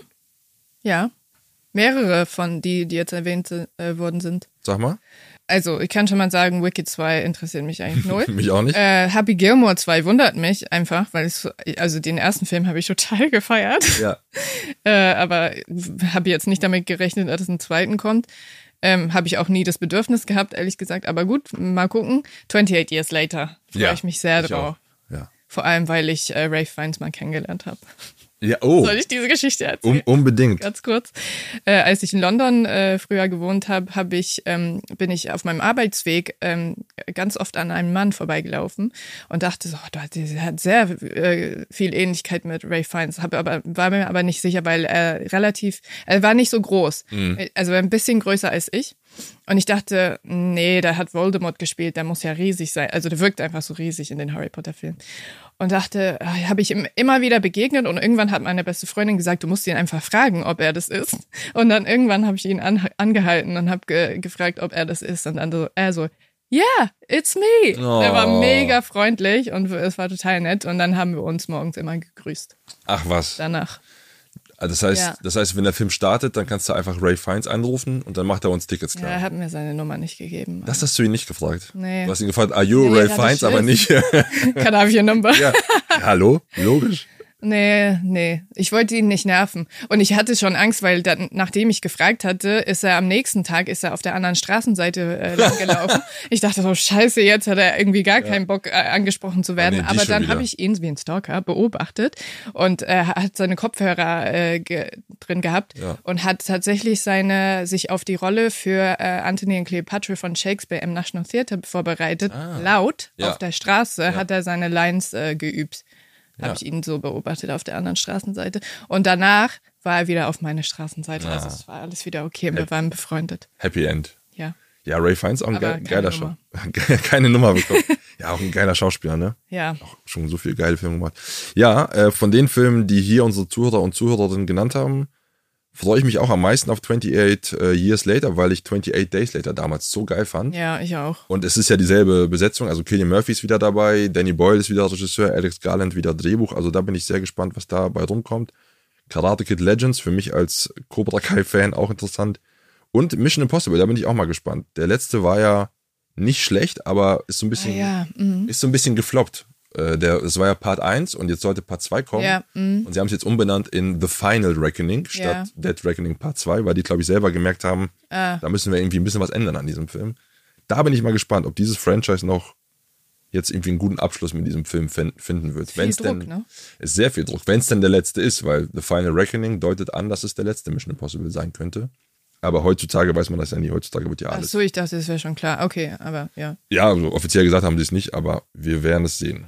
Ja. Mehrere von die, die jetzt erwähnt äh, worden sind. Sag mal. Also, ich kann schon mal sagen, Wicked zwei interessiert mich eigentlich null. Mich auch nicht. Äh, Happy Gilmore zwei wundert mich einfach, weil es, also den ersten Film habe ich total gefeiert. Ja. äh, aber habe jetzt nicht damit gerechnet, dass es einen zweiten kommt. Ähm, habe ich auch nie das Bedürfnis gehabt, ehrlich gesagt. Aber gut, mal gucken. twenty-eight Years Later freue ja, ich mich sehr ich drauf. Ja. Vor allem, weil ich äh, Ralph Fiennes mal kennengelernt habe. Ja, oh. Soll ich diese Geschichte erzählen? Um, unbedingt. Ganz kurz. Äh, als ich in London äh, früher gewohnt habe, hab ich, ähm, bin ich auf meinem Arbeitsweg ähm, ganz oft an einem Mann vorbeigelaufen und dachte so, oh, der hat sehr äh, viel Ähnlichkeit mit Ralph Fiennes. Hab aber, war mir aber nicht sicher, weil er relativ, er war nicht so groß. Mhm. Also ein bisschen größer als ich. Und ich dachte, nee, der hat Voldemort gespielt, der muss ja riesig sein. Also der wirkt einfach so riesig in den Harry Potter Filmen. Und dachte, habe ich ihm immer wieder begegnet und irgendwann hat meine beste Freundin gesagt, du musst ihn einfach fragen, ob er das ist. Und dann irgendwann habe ich ihn an, angehalten und habe ge, gefragt, ob er das ist. Und dann so, er so, yeah, it's me. Oh. Er war mega freundlich und es war total nett. Und dann haben wir uns morgens immer gegrüßt. Ach was. Danach. Also das heißt, ja. das heißt, wenn der Film startet, dann kannst du einfach Ralph Fiennes anrufen und dann macht er uns Tickets klar. Ja, er hat mir seine Nummer nicht gegeben. Das hast du ihn nicht gefragt. Nee. Du hast ihn gefragt, are you nee, Ralph Fiennes, aber nicht. Can I have your number? Ja. Hallo? Logisch. Nee, nee. Ich wollte ihn nicht nerven. Und ich hatte schon Angst, weil dann, nachdem ich gefragt hatte, ist er am nächsten Tag ist er auf der anderen Straßenseite äh, lang gelaufen. Ich dachte so, scheiße, jetzt hat er irgendwie gar keinen Bock, äh, angesprochen zu werden. Aber dann habe ich ihn wie ein Stalker beobachtet und er äh, hat seine Kopfhörer äh, ge- drin gehabt ja. und hat tatsächlich seine sich auf die Rolle für äh, Antony und Cleopatra von Shakespeare im National Theatre vorbereitet. Ah. Laut ja. auf der Straße ja. hat er seine Lines äh, geübt. Ja. Habe ich ihn so beobachtet auf der anderen Straßenseite. Und danach war er wieder auf meine Straßenseite. Ja. Also es war alles wieder okay und wir waren befreundet. Happy End. Ja. Ja, Ralph Fiennes auch ein ge- geiler Schauspieler. Keine Nummer bekommen. Ja, auch ein geiler Schauspieler, ne? Ja. Auch schon so viele geile Filme gemacht. Ja, äh, von den Filmen, die hier unsere Zuhörer und Zuhörerinnen genannt haben, freue ich mich auch am meisten auf twenty-eight Years Later, weil ich twenty-eight Days Later damals so geil fand. Ja, ich auch. Und es ist ja dieselbe Besetzung, also Cillian Murphy ist wieder dabei, Danny Boyle ist wieder Regisseur, Alex Garland wieder Drehbuch, also da bin ich sehr gespannt, was dabei rumkommt. Karate Kid Legends, für mich als Cobra Kai-Fan auch interessant. Und Mission Impossible, da bin ich auch mal gespannt. Der letzte war ja nicht schlecht, aber ist so ein bisschen, ah, ja. mhm. ist so ein bisschen gefloppt. Der, das war ja Part eins und jetzt sollte Part zwei kommen. Ja, mm. Und sie haben es jetzt umbenannt in The Final Reckoning statt ja. Dead Reckoning Part zwei, weil die, glaube ich, selber gemerkt haben, ah. da müssen wir irgendwie ein bisschen was ändern an diesem Film. Da bin ich mal gespannt, ob dieses Franchise noch jetzt irgendwie einen guten Abschluss mit diesem Film finden wird. Viel Wenn's Druck, denn, ne? Ist sehr viel Druck. Wenn es denn der letzte ist, weil The Final Reckoning deutet an, dass es der letzte Mission Impossible sein könnte. Aber heutzutage weiß man das ja nie. Heutzutage wird ja alles. Ach so, ich dachte, das wäre schon klar. Okay, aber ja. Ja, also offiziell gesagt haben sie es nicht, aber wir werden es sehen.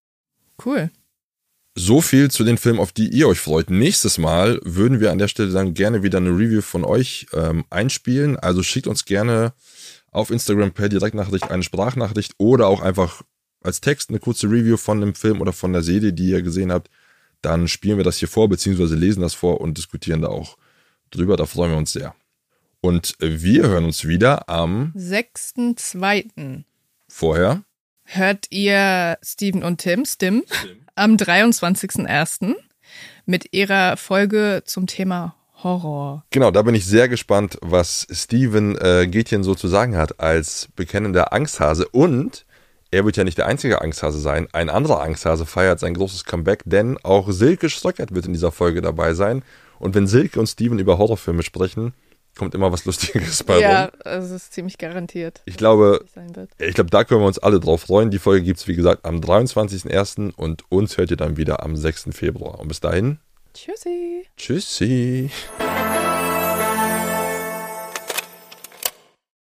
Cool. So viel zu den Filmen, auf die ihr euch freut. Nächstes Mal würden wir an der Stelle dann gerne wieder eine Review von euch ähm, einspielen. Also schickt uns gerne auf Instagram per Direktnachricht eine Sprachnachricht oder auch einfach als Text eine kurze Review von einem Film oder von der Serie, die ihr gesehen habt. Dann spielen wir das hier vor, beziehungsweise lesen das vor und diskutieren da auch drüber. Da freuen wir uns sehr. Und wir hören uns wieder am sechsten zweiten Vorher hört ihr Steven und Tim, Stim, am dreiundzwanzigsten ersten mit ihrer Folge zum Thema Horror. Genau, da bin ich sehr gespannt, was Steven äh, Gätjen so zu sagen hat als bekennender Angsthase. Und er wird ja nicht der einzige Angsthase sein. Ein anderer Angsthase feiert sein großes Comeback, denn auch Silke Stöckert wird in dieser Folge dabei sein. Und wenn Silke und Steven über Horrorfilme sprechen, kommt immer was Lustiges bei rum. Ja, also es ist ziemlich garantiert. Ich glaube, ich glaube, da können wir uns alle drauf freuen. Die Folge gibt es, wie gesagt, am dreiundzwanzigsten ersten und uns hört ihr dann wieder am sechsten Februar. Und bis dahin. Tschüssi. Tschüssi.